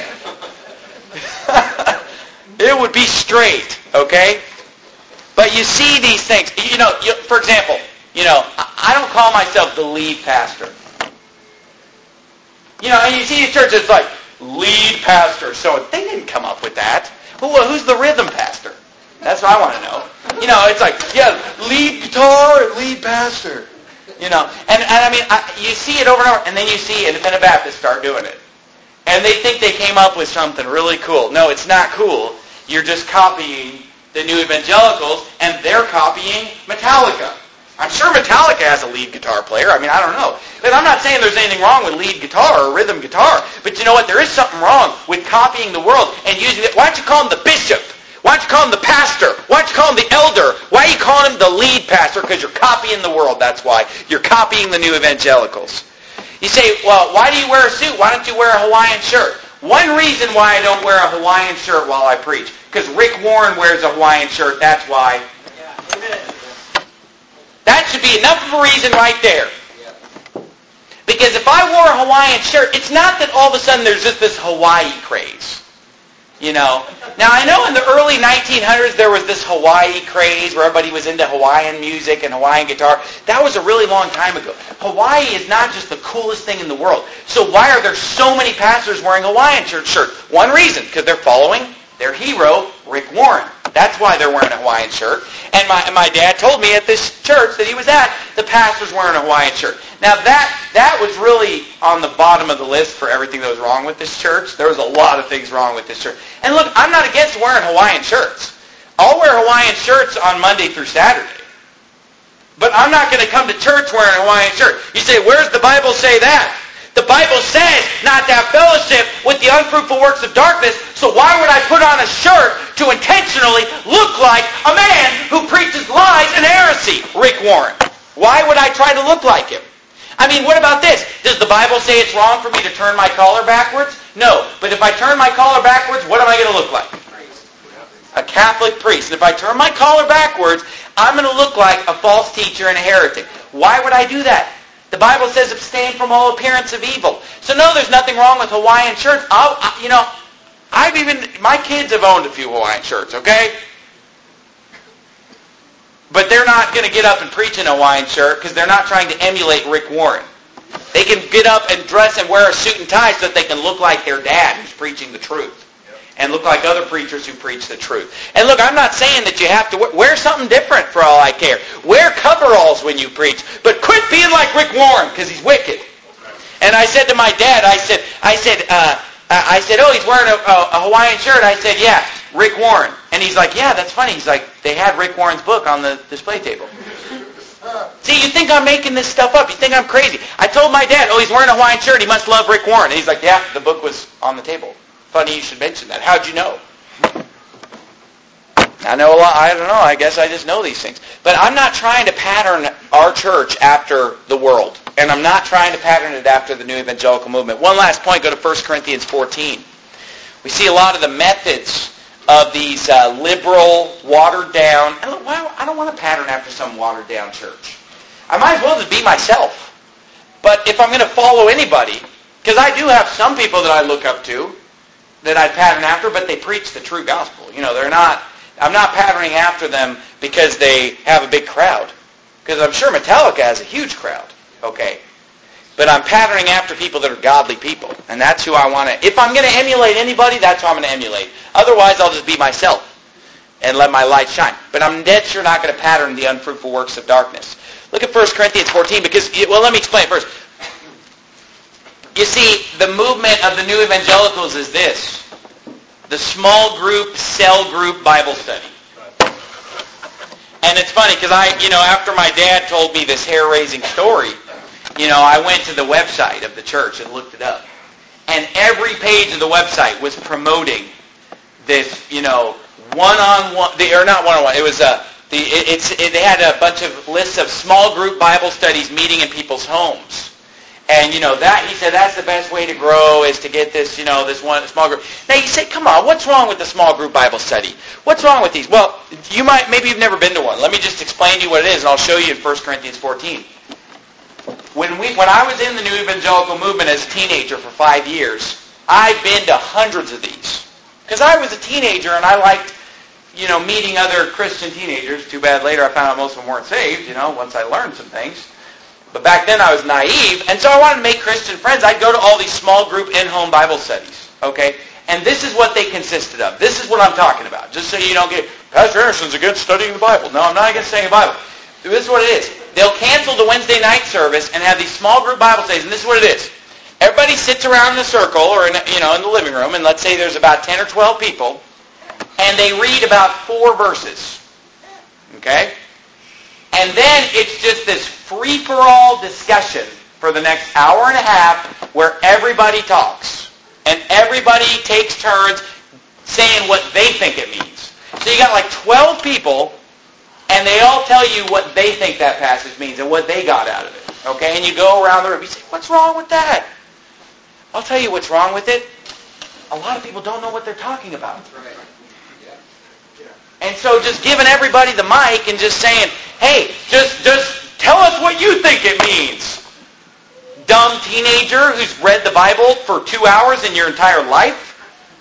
It would be straight, okay? But you see these things. You know, you, for example, you know, I don't call myself the lead pastor. You know, and you see these churches like, lead pastor. So they didn't come up with that. Well, who's the rhythm pastor? That's what I want to know. You know, it's like, yeah, lead guitar and lead pastor. You know, and, and I mean, I, you see it over and over, and then you see Independent Baptists start doing it. And they think they came up with something really cool. No, it's not cool. You're just copying the new evangelicals, and they're copying Metallica. I'm sure Metallica has a lead guitar player. I mean, I don't know. But I'm not saying there's anything wrong with lead guitar or rhythm guitar. But you know what? There is something wrong with copying the world and using it. Why don't you call him the bishop? Why don't you call him the pastor? Why don't you call him the elder? Why are you calling him the lead pastor? Because you're copying the world, that's why. You're copying the new evangelicals. You say, well, why do you wear a suit? Why don't you wear a Hawaiian shirt? One reason why I don't wear a Hawaiian shirt while I preach. Because Rick Warren wears a Hawaiian shirt, that's why. Yeah. Amen. That should be enough of a reason right there. Yeah. Because if I wore a Hawaiian shirt, it's not that all of a sudden there's just this Hawaii craze. You know, now I know in the early nineteen hundreds there was this Hawaii craze where everybody was into Hawaiian music and Hawaiian guitar. That was a really long time ago. Hawaii is not just the coolest thing in the world. So why are there so many pastors wearing Hawaiian shirts? One reason, because they're following their hero, Rick Warren. That's why they're wearing a Hawaiian shirt. And my my dad told me at this church that he was at, the pastor's wearing a Hawaiian shirt. Now that that was really on the bottom of the list for everything that was wrong with this church. There was a lot of things wrong with this church. And look, I'm not against wearing Hawaiian shirts. I'll wear Hawaiian shirts on Monday through Saturday. But I'm not going to come to church wearing a Hawaiian shirt. You say, where's the Bible say that? The Bible says not to have fellowship with the unfruitful works of darkness, so why would I put on a shirt to intentionally look like a man who preaches lies and heresy, Rick Warren? Why would I try to look like him? I mean, what about this? Does the Bible say it's wrong for me to turn my collar backwards? No. But if I turn my collar backwards, what am I going to look like? A Catholic priest. And if I turn my collar backwards, I'm going to look like a false teacher and a heretic. Why would I do that? The Bible says abstain from all appearance of evil. So no, there's nothing wrong with Hawaiian shirts. I'll, I, you know, I've even, my kids have owned a few Hawaiian shirts, okay? But they're not going to get up and preach in a Hawaiian shirt because they're not trying to emulate Rick Warren. They can get up and dress and wear a suit and tie so that they can look like their dad who's preaching the truth. And look like other preachers who preach the truth. And look, I'm not saying that you have to wear, wear something different for all I care. Wear coveralls when you preach. But quit being like Rick Warren because he's wicked. And I said to my dad, I said, I said, uh, I said, oh, he's wearing a, a, a Hawaiian shirt. I said, yeah, Rick Warren. And he's like, yeah, that's funny. He's like, they had Rick Warren's book on the display table. See, you think I'm making this stuff up. You think I'm crazy. I told my dad, oh, he's wearing a Hawaiian shirt. He must love Rick Warren. And he's like, yeah, the book was on the table. Funny you should mention that. How'd you know? I know a lot. I don't know. I guess I just know these things. But I'm not trying to pattern our church after the world. And I'm not trying to pattern it after the New Evangelical Movement. One last point. Go to First Corinthians fourteen. We see a lot of the methods of these uh, liberal, watered down. I don't, I don't want to pattern after some watered down church. I might as well just be myself. But if I'm going to follow anybody, because I do have some people that I look up to, that I pattern after, but they preach the true gospel. You know, they're not, I'm not patterning after them because they have a big crowd. Because I'm sure Metallica has a huge crowd, okay? But I'm patterning after people that are godly people. And that's who I want to, if I'm going to emulate anybody, that's who I'm going to emulate. Otherwise, I'll just be myself and let my light shine. But I'm dead sure not going to pattern the unfruitful works of darkness. Look at First Corinthians fourteen, because, well, let me explain it first. You see, the movement of the New Evangelicals is this. The small group, cell group Bible study. And it's funny because I, you know, after my dad told me this hair-raising story, you know, I went to the website of the church and looked it up. And every page of the website was promoting this, you know, one-on-one, or not one-on-one, it was a, the, it, it's, it, they had a bunch of lists of small group Bible studies meeting in people's homes. And, you know, that, he said, that's the best way to grow is to get this, you know, this one small group. Now, you say, come on, what's wrong with the small group Bible study? What's wrong with these? Well, you might, maybe you've never been to one. Let me just explain to you what it is, and I'll show you in First Corinthians fourteen. When we, when I was in the New Evangelical Movement as a teenager for five years, I've been to hundreds of these. Because I was a teenager, and I liked, you know, meeting other Christian teenagers. Too bad later I found out most of them weren't saved, you know, once I learned some things. But back then I was naive, and so I wanted to make Christian friends. I'd go to all these small group in-home Bible studies, okay? And this is what they consisted of. This is what I'm talking about, just so you don't get, Pastor Anderson's against studying the Bible. No, I'm not against studying the Bible. This is what it is. They'll cancel the Wednesday night service and have these small group Bible studies, and this is what it is. Everybody sits around in a circle or in, you know, in the living room, and let's say there's about ten or twelve people, and they read about four verses, okay? And then it's just this free-for-all discussion for the next hour and a half where everybody talks. And everybody takes turns saying what they think it means. So you got like twelve people, and they all tell you what they think that passage means and what they got out of it. Okay? And you go around the room. You say, what's wrong with that? I'll tell you what's wrong with it. A lot of people don't know what they're talking about. Right. And so just giving everybody the mic and just saying, hey, just just tell us what you think it means. Dumb teenager who's read the Bible for two hours in your entire life.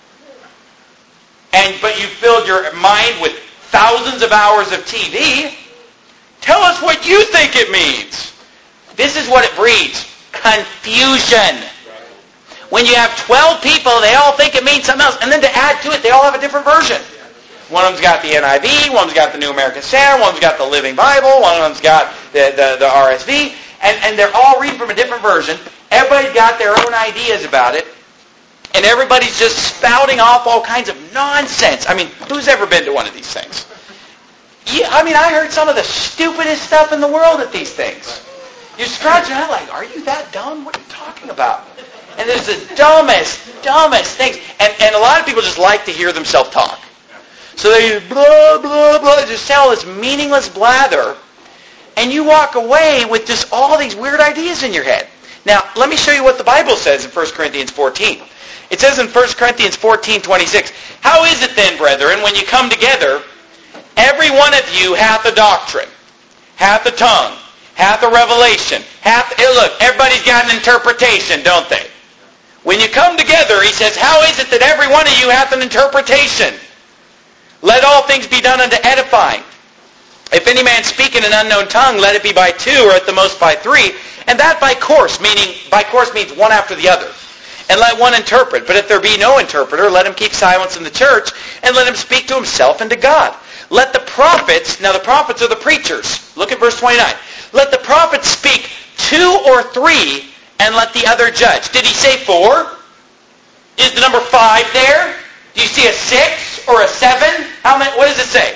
And but you filled your mind with thousands of hours of T V. Tell us what you think it means. This is what it breeds. Confusion. When you have twelve people, they all think it means something else. And then to add to it, they all have a different version. One of them's got the N I V, one of them's got the New American Standard, one of them's got the Living Bible, one of them's got the, the, the R S V, and, and they're all reading from a different version. Everybody's got their own ideas about it, and everybody's just spouting off all kinds of nonsense. I mean, who's ever been to one of these things? Yeah, I mean, I heard some of the stupidest stuff in the world at these things. You're scratching out like, are you that dumb? What are you talking about? And there's the dumbest, dumbest things. And, and a lot of people just like to hear themselves talk. So they blah, blah, blah, just tell this meaningless blather, and you walk away with just all these weird ideas in your head. Now, let me show you what the Bible says in First Corinthians fourteen. It says in First Corinthians fourteen twenty-six, how is it then, brethren, when you come together, every one of you hath a doctrine, hath a tongue, hath a revelation, hath, look, everybody's got an interpretation, don't they? When you come together, he says, how is it that every one of you hath an interpretation? Let all things be done unto edifying. If any man speak in an unknown tongue, let it be by two, or at the most by three, and that by course, meaning, by course means one after the other. And let one interpret. But if there be no interpreter, let him keep silence in the church, and let him speak to himself and to God. Let the prophets, now the prophets are the preachers. Look at verse twenty-nine. Let the prophets speak two or three, and let the other judge. Did he say four? Is the number five there? Do you see a six or a seven? How many? What does it say?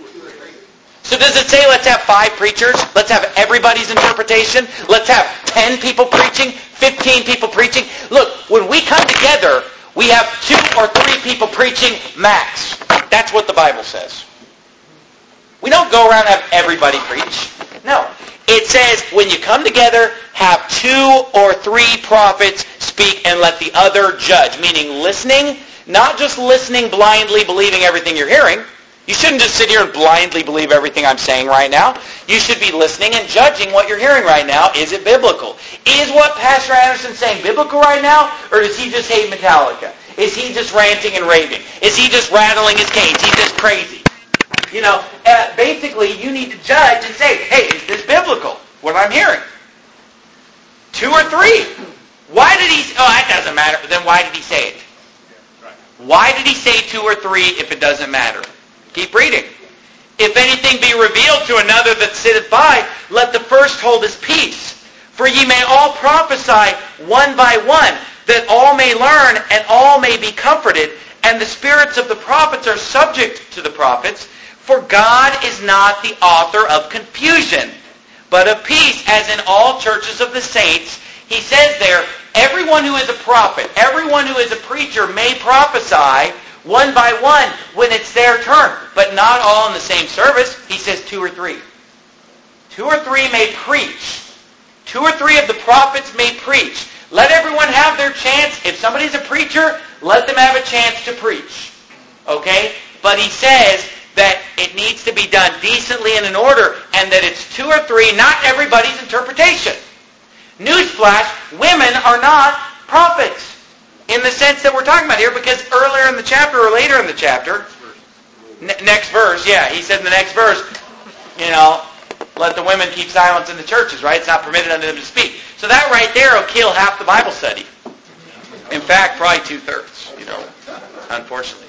So does it say let's have five preachers? Let's have everybody's interpretation? Let's have ten people preaching? fifteen people preaching? Look, when we come together, we have two or three people preaching max. That's what the Bible says. We don't go around and have everybody preach. No. It says when you come together, have two or three prophets speak and let the other judge. Meaning listening, not just listening blindly, believing everything you're hearing. You shouldn't just sit here and blindly believe everything I'm saying right now. You should be listening and judging what you're hearing right now. Is it biblical? Is what Pastor Anderson's saying biblical right now? Or does he just hate Metallica? Is he just ranting and raving? Is he just rattling his canes? He's just crazy. You know, uh, basically you need to judge and say, hey, is this biblical? What I'm hearing. Two or three. Why did he, oh, that doesn't matter. Then why did he say it? Why did he say two or three if it doesn't matter? Keep reading. If anything be revealed to another that sitteth by, let the first hold his peace. For ye may all prophesy one by one, that all may learn and all may be comforted. And the spirits of the prophets are subject to the prophets. For God is not the author of confusion, but of peace, as in all churches of the saints. He says there, everyone who is a prophet, everyone who is a preacher may prophesy one by one when it's their turn, but not all in the same service. He says two or three. Two or three may preach. Two or three of the prophets may preach. Let everyone have their chance. If somebody's a preacher, let them have a chance to preach. Okay? But he says that it needs to be done decently and in order, and that it's two or three, not everybody's interpretation. Newsflash, women are not prophets. In the sense that we're talking about here, because earlier in the chapter or later in the chapter, n- next verse, yeah, he said in the next verse, you know, let the women keep silence in the churches, right? It's not permitted unto them to speak. So that right there will kill half the Bible study. In fact, probably two-thirds, you know, unfortunately.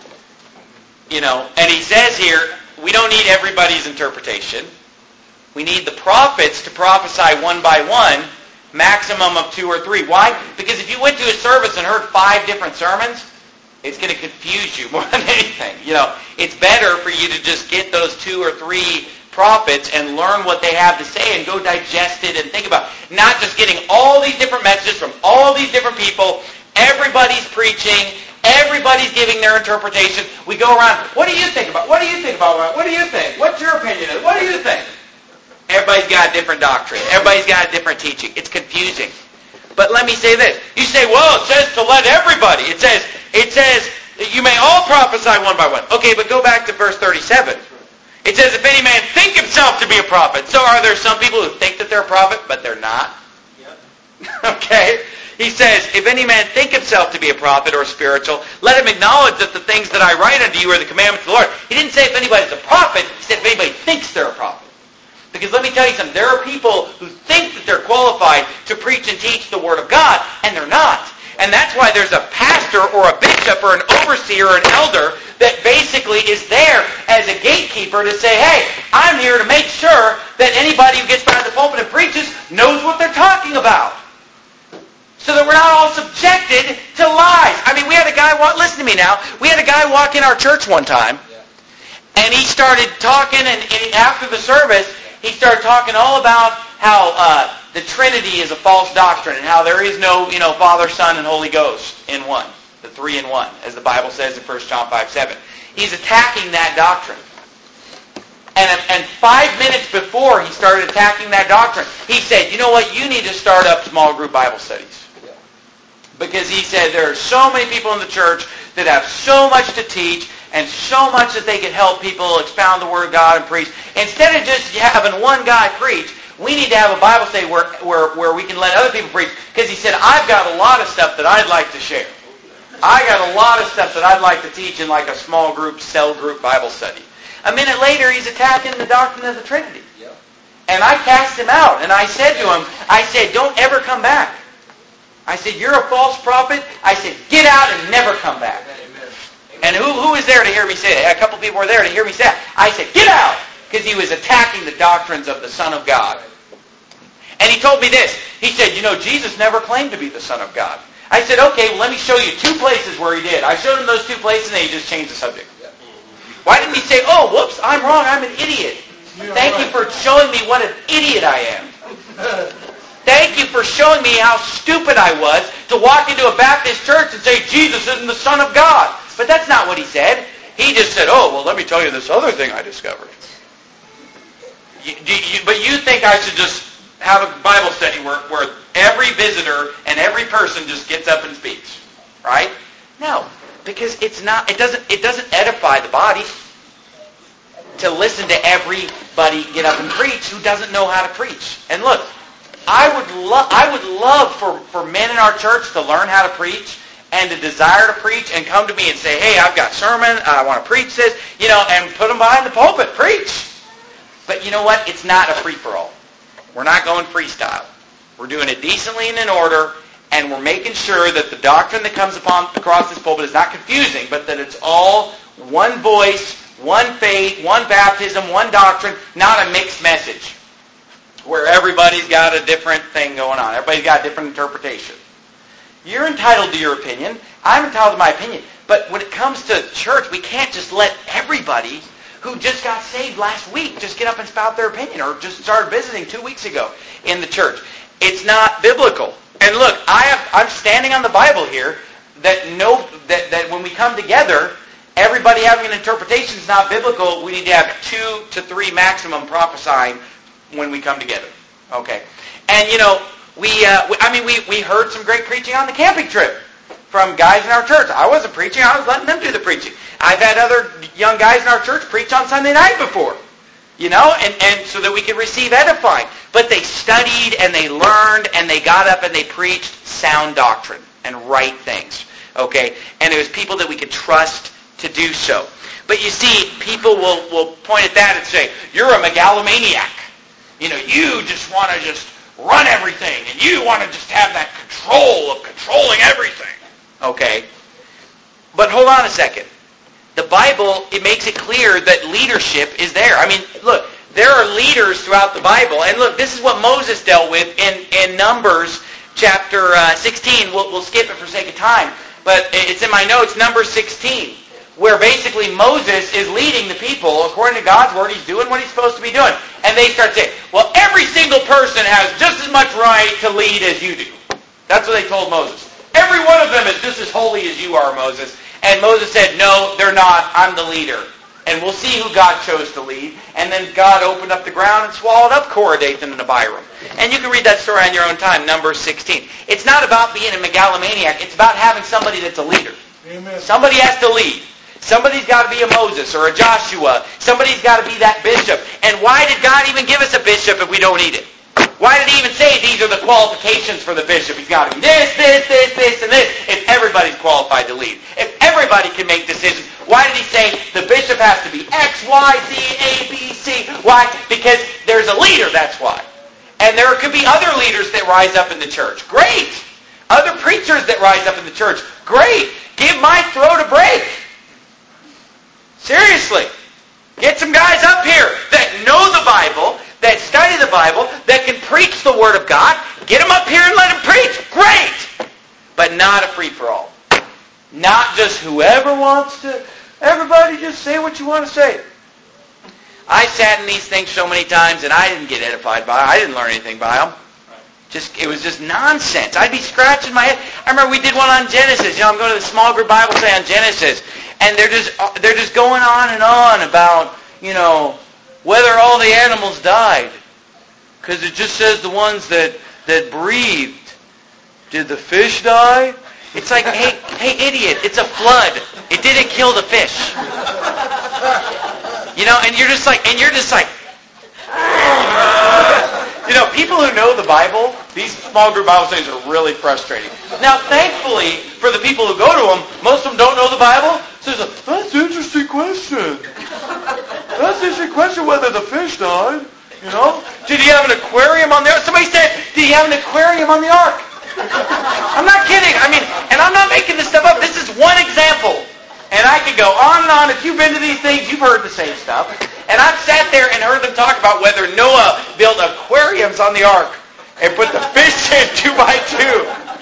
You know, and he says here, we don't need everybody's interpretation. We need the prophets to prophesy one by one, maximum of two or three. Why? Because if you went to a service and heard five different sermons, it's going to confuse you more than anything. You know, it's better for you to just get those two or three prophets and learn what they have to say and go digest it and think about it. Not just getting all these different messages from all these different people. Everybody's preaching. Everybody's giving their interpretation. We go around, what do you think about? What do you think about? What do you think? What's your opinion? What do you think? Everybody's got a different doctrine. Everybody's got a different teaching. It's confusing. But let me say this. You say, well, it says to let everybody. It says, it says that you may all prophesy one by one. Okay, but go back to verse thirty-seven. It says, if any man think himself to be a prophet. So are there some people who think that they're a prophet, but they're not? Yep. Okay? He says, if any man think himself to be a prophet or spiritual, let him acknowledge that the things that I write unto you are the commandments of the Lord. He didn't say if anybody's a prophet. He said if anybody thinks they're a prophet. Because let me tell you something, there are people who think that they're qualified to preach and teach the Word of God, and they're not. And that's why there's a pastor or a bishop or an overseer or an elder that basically is there as a gatekeeper to say, hey, I'm here to make sure that anybody who gets behind the pulpit and preaches knows what they're talking about. So that we're not all subjected to lies. I mean, we had a guy walk, listen to me now, we had a guy walk in our church one time, and he started talking, and, and after the service, he started talking all about how uh, the Trinity is a false doctrine and how there is no, you know, Father, Son, and Holy Ghost in one, the three in one, as the Bible says in First John five seven. He's attacking that doctrine. And, and five minutes before he started attacking that doctrine, he said, you know what, you need to start up small group Bible studies. Because he said there are so many people in the church that have so much to teach and so much that they can help people expound the Word of God and preach. Instead of just having one guy preach, we need to have a Bible study where, where, where we can let other people preach. Because he said, I've got a lot of stuff that I'd like to share. I got a lot of stuff that I'd like to teach in like a small group, cell group Bible study. A minute later, he's attacking the doctrine of the Trinity. Yep. And I cast him out. And I said to him, I said, don't ever come back. I said, you're a false prophet. I said, get out and never come back. Amen. And who, who was there to hear me say that? A couple people were there to hear me say that. I said, get out! Because he was attacking the doctrines of the Son of God. And he told me this. He said, you know, Jesus never claimed to be the Son of God. I said, okay, well, let me show you two places where he did. I showed him those two places, and then he just changed the subject. Why didn't he say, oh, whoops, I'm wrong, I'm an idiot. Thank you for showing me what an idiot I am. Thank you for showing me how stupid I was to walk into a Baptist church and say, Jesus isn't the Son of God. But that's not what he said. He just said, oh, well, let me tell you this other thing I discovered. You, do you, but you think I should just have a Bible study where, where every visitor and every person just gets up and speaks, right? No, because it's not. It doesn't. It doesn't edify the body to listen to everybody get up and preach who doesn't know how to preach. And look, I would love. I would love for, for men in our church to learn how to preach and to desire to preach and come to me and say, hey, I've got sermon. I want to preach this, you know, and put them behind the pulpit, preach. But you know what? It's not a free-for-all. We're not going freestyle. We're doing it decently and in order, and we're making sure that the doctrine that comes upon across this pulpit is not confusing, but that it's all one voice, one faith, one baptism, one doctrine, not a mixed message where everybody's got a different thing going on. Everybody's got a different interpretation. You're entitled to your opinion. I'm entitled to my opinion. But when it comes to church, we can't just let everybody who just got saved last week just get up and spout their opinion or just started visiting two weeks ago in the church. It's not biblical. And look, I have, I'm standing on the Bible here that no, that, that when we come together, everybody having an interpretation is not biblical. We need to have two to three maximum prophesying when we come together. Okay. And, you know, we, uh, we I mean, we, we heard some great preaching on the camping trip from guys in our church. I wasn't preaching. I was letting them do the preaching. I've had other young guys in our church preach on Sunday night before, you know, and, and so that we could receive edifying. But they studied and they learned and they got up and they preached sound doctrine and right things, okay? And it was people that we could trust to do so. But you see, people will, will point at that and say, you're a megalomaniac. You know, you just want to just run everything and you want to just have that control of controlling everything. Okay? But hold on a second. The Bible, it makes it clear that leadership is there. I mean, look, there are leaders throughout the Bible. And look, this is what Moses dealt with in, in Numbers chapter uh, sixteen. We'll, we'll skip it for sake of time. But it's in my notes, Numbers sixteen, where basically Moses is leading the people. According to God's word, he's doing what he's supposed to be doing. And they start saying, well, every single person has just as much right to lead as you do. That's what they told Moses. Every one of them is just as holy as you are, Moses. And Moses said, no, they're not. I'm the leader. And we'll see who God chose to lead. And then God opened up the ground and swallowed up Korah, Dathan, and Abiram. And you can read that story on your own time, Numbers sixteen. It's not about being a megalomaniac. It's about having somebody that's a leader. Amen. Somebody has to lead. Somebody's got to be a Moses or a Joshua. Somebody's got to be that bishop. And why did God even give us a bishop if we don't need it? Why did he even say these are the qualifications for the bishop? He's got to be this, this, this, this, and this. If everybody's qualified to lead. If everybody can make decisions, why did he say the bishop has to be X, Y, Z, A, B, C? Why? Because there's a leader, that's why. And there could be other leaders that rise up in the church. Great. Other preachers that rise up in the church. Great. Give my throat a break. Seriously. Get some guys up here that know the Bible, that study the Bible, that can preach the Word of God. Get them up here and let them preach. Great! But not a free-for-all. Not just whoever wants to. Everybody just say what you want to say. I sat in these things so many times and I didn't get edified by them. I didn't learn anything by them. Just, it was just nonsense. I'd be scratching my head. I remember we did one on Genesis. You know, I'm going to the small group Bible study on Genesis. And they're just, they're just going on and on about, you know, whether all the animals died. Because it just says the ones that, that breathed. Did the fish die? It's like, hey, hey, idiot, it's a flood. It didn't kill the fish. You know, and you're just like, and you're just like, you know, people who know the Bible, these small group Bible studies are really frustrating. Now, thankfully, for the people who go to them, most of them don't know the Bible. So it's like, that's an interesting question. That's an interesting question whether the fish died. You know? Did he have an aquarium on the ark? Somebody said, did he have an aquarium on the ark? I'm not kidding. I mean, and I'm not making this stuff up. This is one example. And I could go on and on. If you've been to these things, you've heard the same stuff. And I've sat there and heard them talk about whether Noah built aquariums on the ark and put the fish in two by two.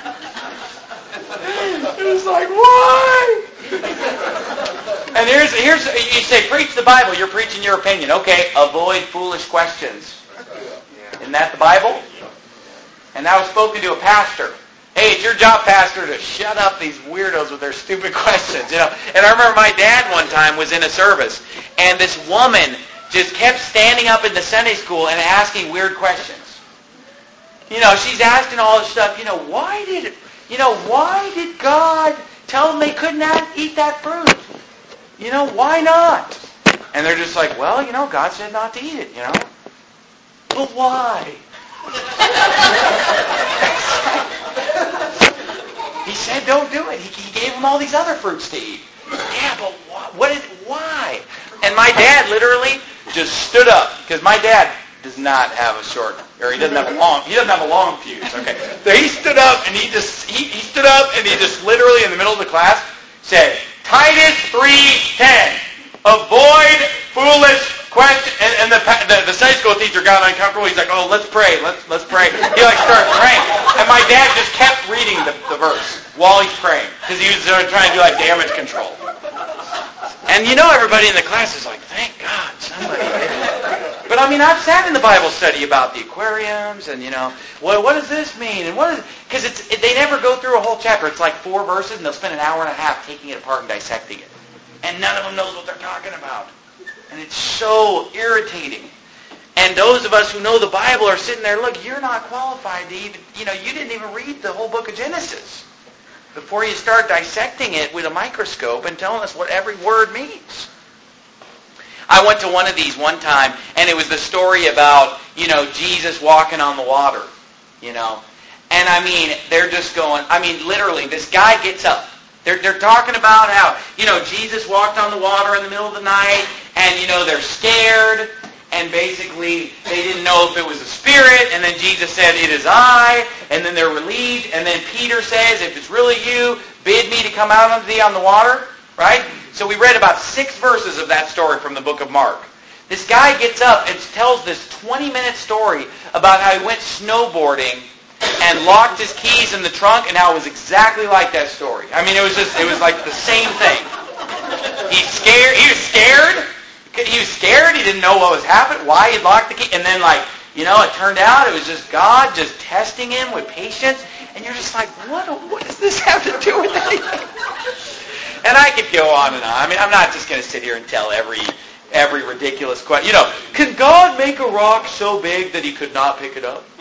It's like, why? And here's, here's, you say, preach the Bible. You're preaching your opinion. Okay, avoid foolish questions. Isn't that the Bible? And I was spoken to a pastor. Hey, it's your job, pastor, to shut up these weirdos with their stupid questions. You know. And I remember my dad one time was in a service, and this woman just kept standing up in the Sunday school and asking weird questions. You know, she's asking all this stuff. You know, why did, you know, why did God tell them they couldn't eat that fruit? You know, why not? And they're just like, well, you know, God said not to eat it. You know, but why? He said don't do it. He, he gave them all these other fruits to eat. Yeah, but wh- what is, why? And my dad literally just stood up, because my dad does not have a short, or he doesn't have a long, he doesn't have a long fuse, okay? So he stood up, and he just, he, he stood up, and he just literally in the middle of the class said, Titus three ten, avoid foolish question, and, and the, the the Sunday school teacher got uncomfortable. He's like, "Oh, let's pray. Let's let's pray." He like started praying, and my dad just kept reading the, the verse while he's praying because he was uh, trying to do like damage control. And you know, everybody in the class is like, "Thank God, somebody did it." But I mean, I've sat in the Bible study about the aquariums, and you know, what what does this mean? And what is because it's it, they never go through a whole chapter. It's like four verses, and they'll spend an hour and a half taking it apart and dissecting it, and none of them knows what they're talking about. And it's so irritating. And those of us who know the Bible are sitting there, look, you're not qualified to even, you know, you didn't even read the whole book of Genesis before you start dissecting it with a microscope and telling us what every word means. I went to one of these one time, and it was the story about, you know, Jesus walking on the water, you know. And I mean, they're just going, I mean, literally, this guy gets up. They're, they're talking about how, you know, Jesus walked on the water in the middle of the night, and, you know, they're scared, and basically they didn't know if it was a spirit, and then Jesus said, it is I, and then they're relieved, and then Peter says, if it's really you, bid me to come out unto thee on the water, right? So we read about six verses of that story from the book of Mark. This guy gets up and tells this twenty-minute story about how he went snowboarding and locked his keys in the trunk, and how it was exactly like that story. I mean, it was just, it was like the same thing. He's scared, he was scared, he was scared, he didn't know what was happening, why he locked the key, and then like, you know, it turned out it was just God just testing him with patience, and you're just like, what, what does this have to do with anything? And I could go on and on. I mean, I'm not just going to sit here and tell every every ridiculous question. You know, could God make a rock so big that he could not pick it up?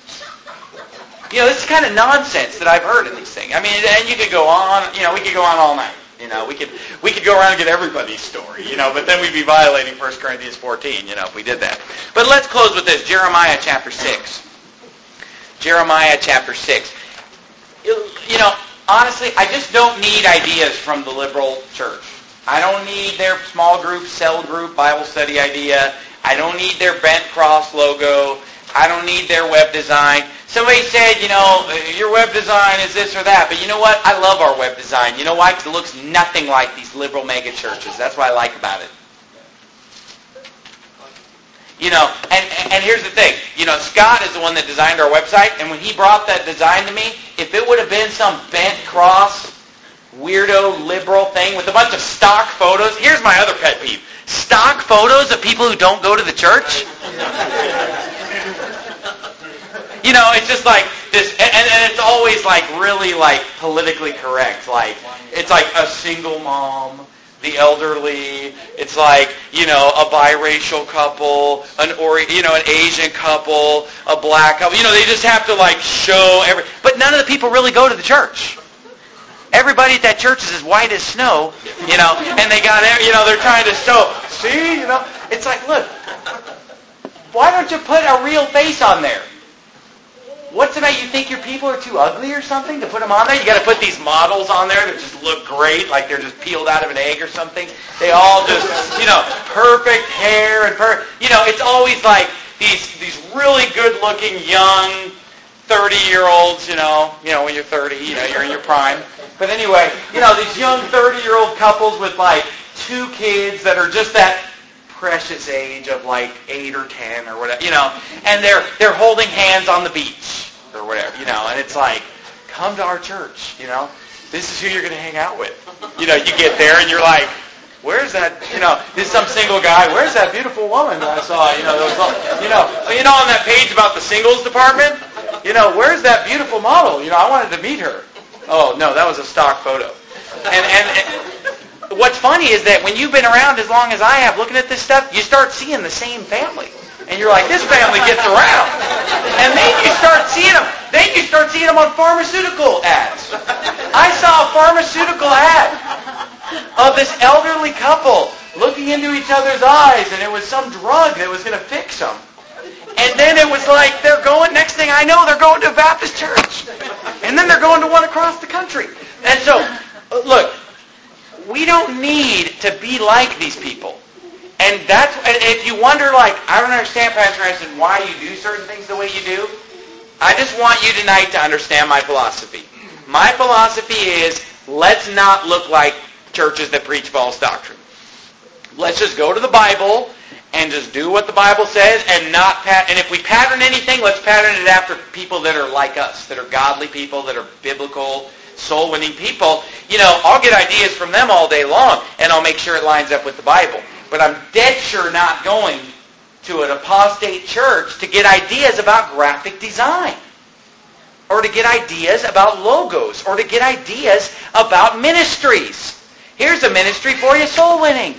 You know, this is kind of nonsense that I've heard in these things. I mean, and you could go on, you know, we could go on all night. You know, we could we could go around and get everybody's story, you know, but then we'd be violating First Corinthians fourteen, you know, if we did that. But let's close with this, Jeremiah chapter six. Jeremiah chapter six. You know, honestly, I just don't need ideas from the liberal church. I don't need their small group, cell group, Bible study idea. I don't need their bent cross logo. I don't need their web design. Somebody said, you know, your web design is this or that. But you know what? I love our web design. You know why? Because it looks nothing like these liberal mega churches. That's what I like about it. You know, and, and here's the thing. You know, Scott is the one that designed our website. And when he brought that design to me, if it would have been some bent cross, weirdo, liberal thing with a bunch of stock photos. Here's my other pet peeve. Stock photos of people who don't go to the church. You know, it's just like this, and, and it's always like really like politically correct. Like, it's like a single mom, the elderly, it's like, you know, a biracial couple, an or you know, an Asian couple, a black couple. You know, they just have to like show every, but none of the people really go to the church. everybody at that church is as white as snow, you know, and they got, you know, they're trying to show, see, you know. It's like, look, why don't you put a real face on there? What's it about? You think your people are too ugly or something to put them on there? You got to put these models on there that just look great, like they're just peeled out of an egg or something. They all just, you know, perfect hair and per, you know, it's always like these these really good-looking young thirty-year-olds, you know, you know, when you're thirty, you know, you're in your prime. But anyway, you know, these young thirty-year-old couples with like two kids that are just that precious age of like eight or ten or whatever, you know, and they're they're holding hands on the beach or whatever, you know, and it's like, come to our church, you know, this is who you're going to hang out with. You know, you get there and you're like, where's that, you know, this is some single guy, where's that beautiful woman that I saw, you know, those, you know, you know, on that page about the singles department, you know, where's that beautiful model? You know, I wanted to meet her. Oh, no, that was a stock photo. And, and, and what's funny is that when you've been around as long as I have looking at this stuff, you start seeing the same family. And you're like, this family gets around. And then you start seeing them. Then you start seeing them on pharmaceutical ads. I saw a pharmaceutical ad of this elderly couple looking into each other's eyes, and it was some drug that was going to fix them. And then it was like they're going, next thing I know, they're going to a Baptist church. And then they're going to one across the country. And so, look, we don't need to be like these people. And that's, and if you wonder, like, I don't understand, Pastor Anderson, why you do certain things the way you do, I just want you tonight to understand my philosophy. My philosophy is, let's not look like churches that preach false doctrine. Let's just go to the Bible and just do what the Bible says, and not pat. And if we pattern anything, let's pattern it after people that are like us, that are godly people, that are biblical, soul-winning people. You know, I'll get ideas from them all day long, and I'll make sure it lines up with the Bible. But I'm dead sure not going to an apostate church to get ideas about graphic design, or to get ideas about logos, or to get ideas about ministries. Here's a ministry for you, soul winning.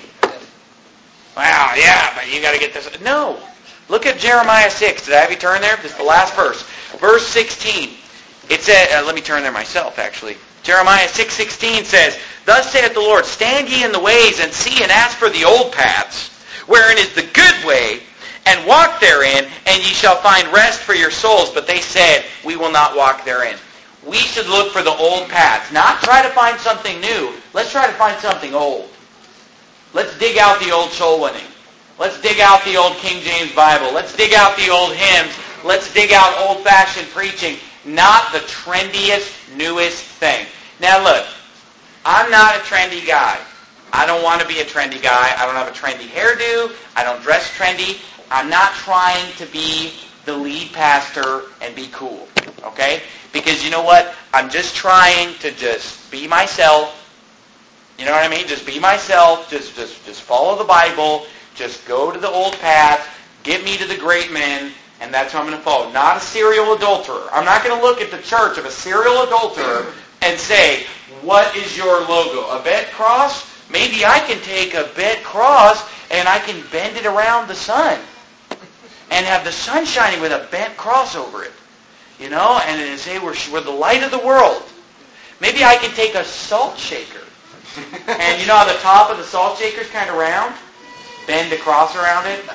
Wow, yeah, but you got to get this. No. Look at Jeremiah six. Did I have you turn there? This is the last verse. Verse sixteen. It says, uh, let me turn there myself, actually. Jeremiah six sixteen says, Thus saith the Lord, Stand ye in the ways, and see, and ask for the old paths, wherein is the good way, and walk therein, and ye shall find rest for your souls. But they said, We will not walk therein. We should look for the old paths, not try to find something new. Let's try to find something old. Let's dig out the old soul winning. Let's dig out the old King James Bible. Let's dig out the old hymns. Let's dig out old-fashioned preaching, not the trendiest, newest thing. Now look, I'm not a trendy guy. I don't want to be a trendy guy. I don't have a trendy hairdo. I don't dress trendy. I'm not trying to be the lead pastor and be cool, okay? Because you know what? I'm just trying to just be myself. You know what I mean? Just be myself. Just, just, just follow the Bible. Just go to the old path. Get me to the great men. And that's who I'm going to follow. Not a serial adulterer. I'm not going to look at the church of a serial adulterer and say, what is your logo? A bent cross? Maybe I can take a bent cross and I can bend it around the sun and have the sun shining with a bent cross over it. You know, and then say we're, we're the light of the world. Maybe I can take a salt shaker. And you know how the top of the salt shaker is kind of round? Bend the cross around it.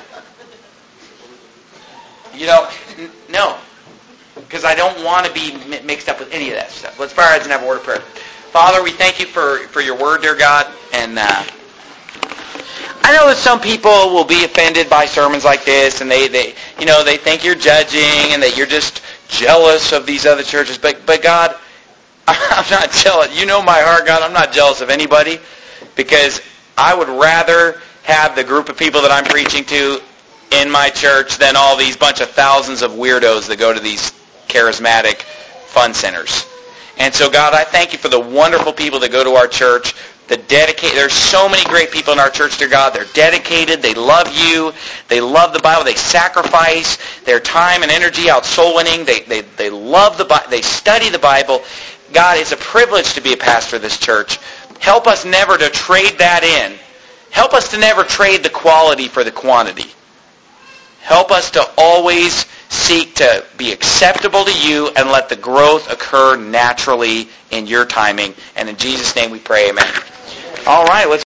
You know, n- no. Because I don't want to be mi- mixed up with any of that stuff. Let's bow our heads and have a word of prayer. Father, we thank you for, for your word, dear God. And uh, I know that some people will be offended by sermons like this, and they, they, you know, they think you're judging and that you're just jealous of these other churches. But, but God, I'm not jealous. You know my heart, God. I'm not jealous of anybody, because I would rather have the group of people that I'm preaching to in my church than all these bunch of thousands of weirdos that go to these charismatic fun centers. And so, God, I thank you for the wonderful people that go to our church. The dedicate. There's so many great people in our church, dear God. They're dedicated. They love you. They love the Bible. They sacrifice their time and energy out soul winning. They they they love the Bible. They study the Bible. God, it's a privilege to be a pastor of this church. Help us never to trade that in. Help us to never trade the quality for the quantity. Help us to always seek to be acceptable to you and let the growth occur naturally in your timing. And in Jesus' name we pray, amen. All right, let's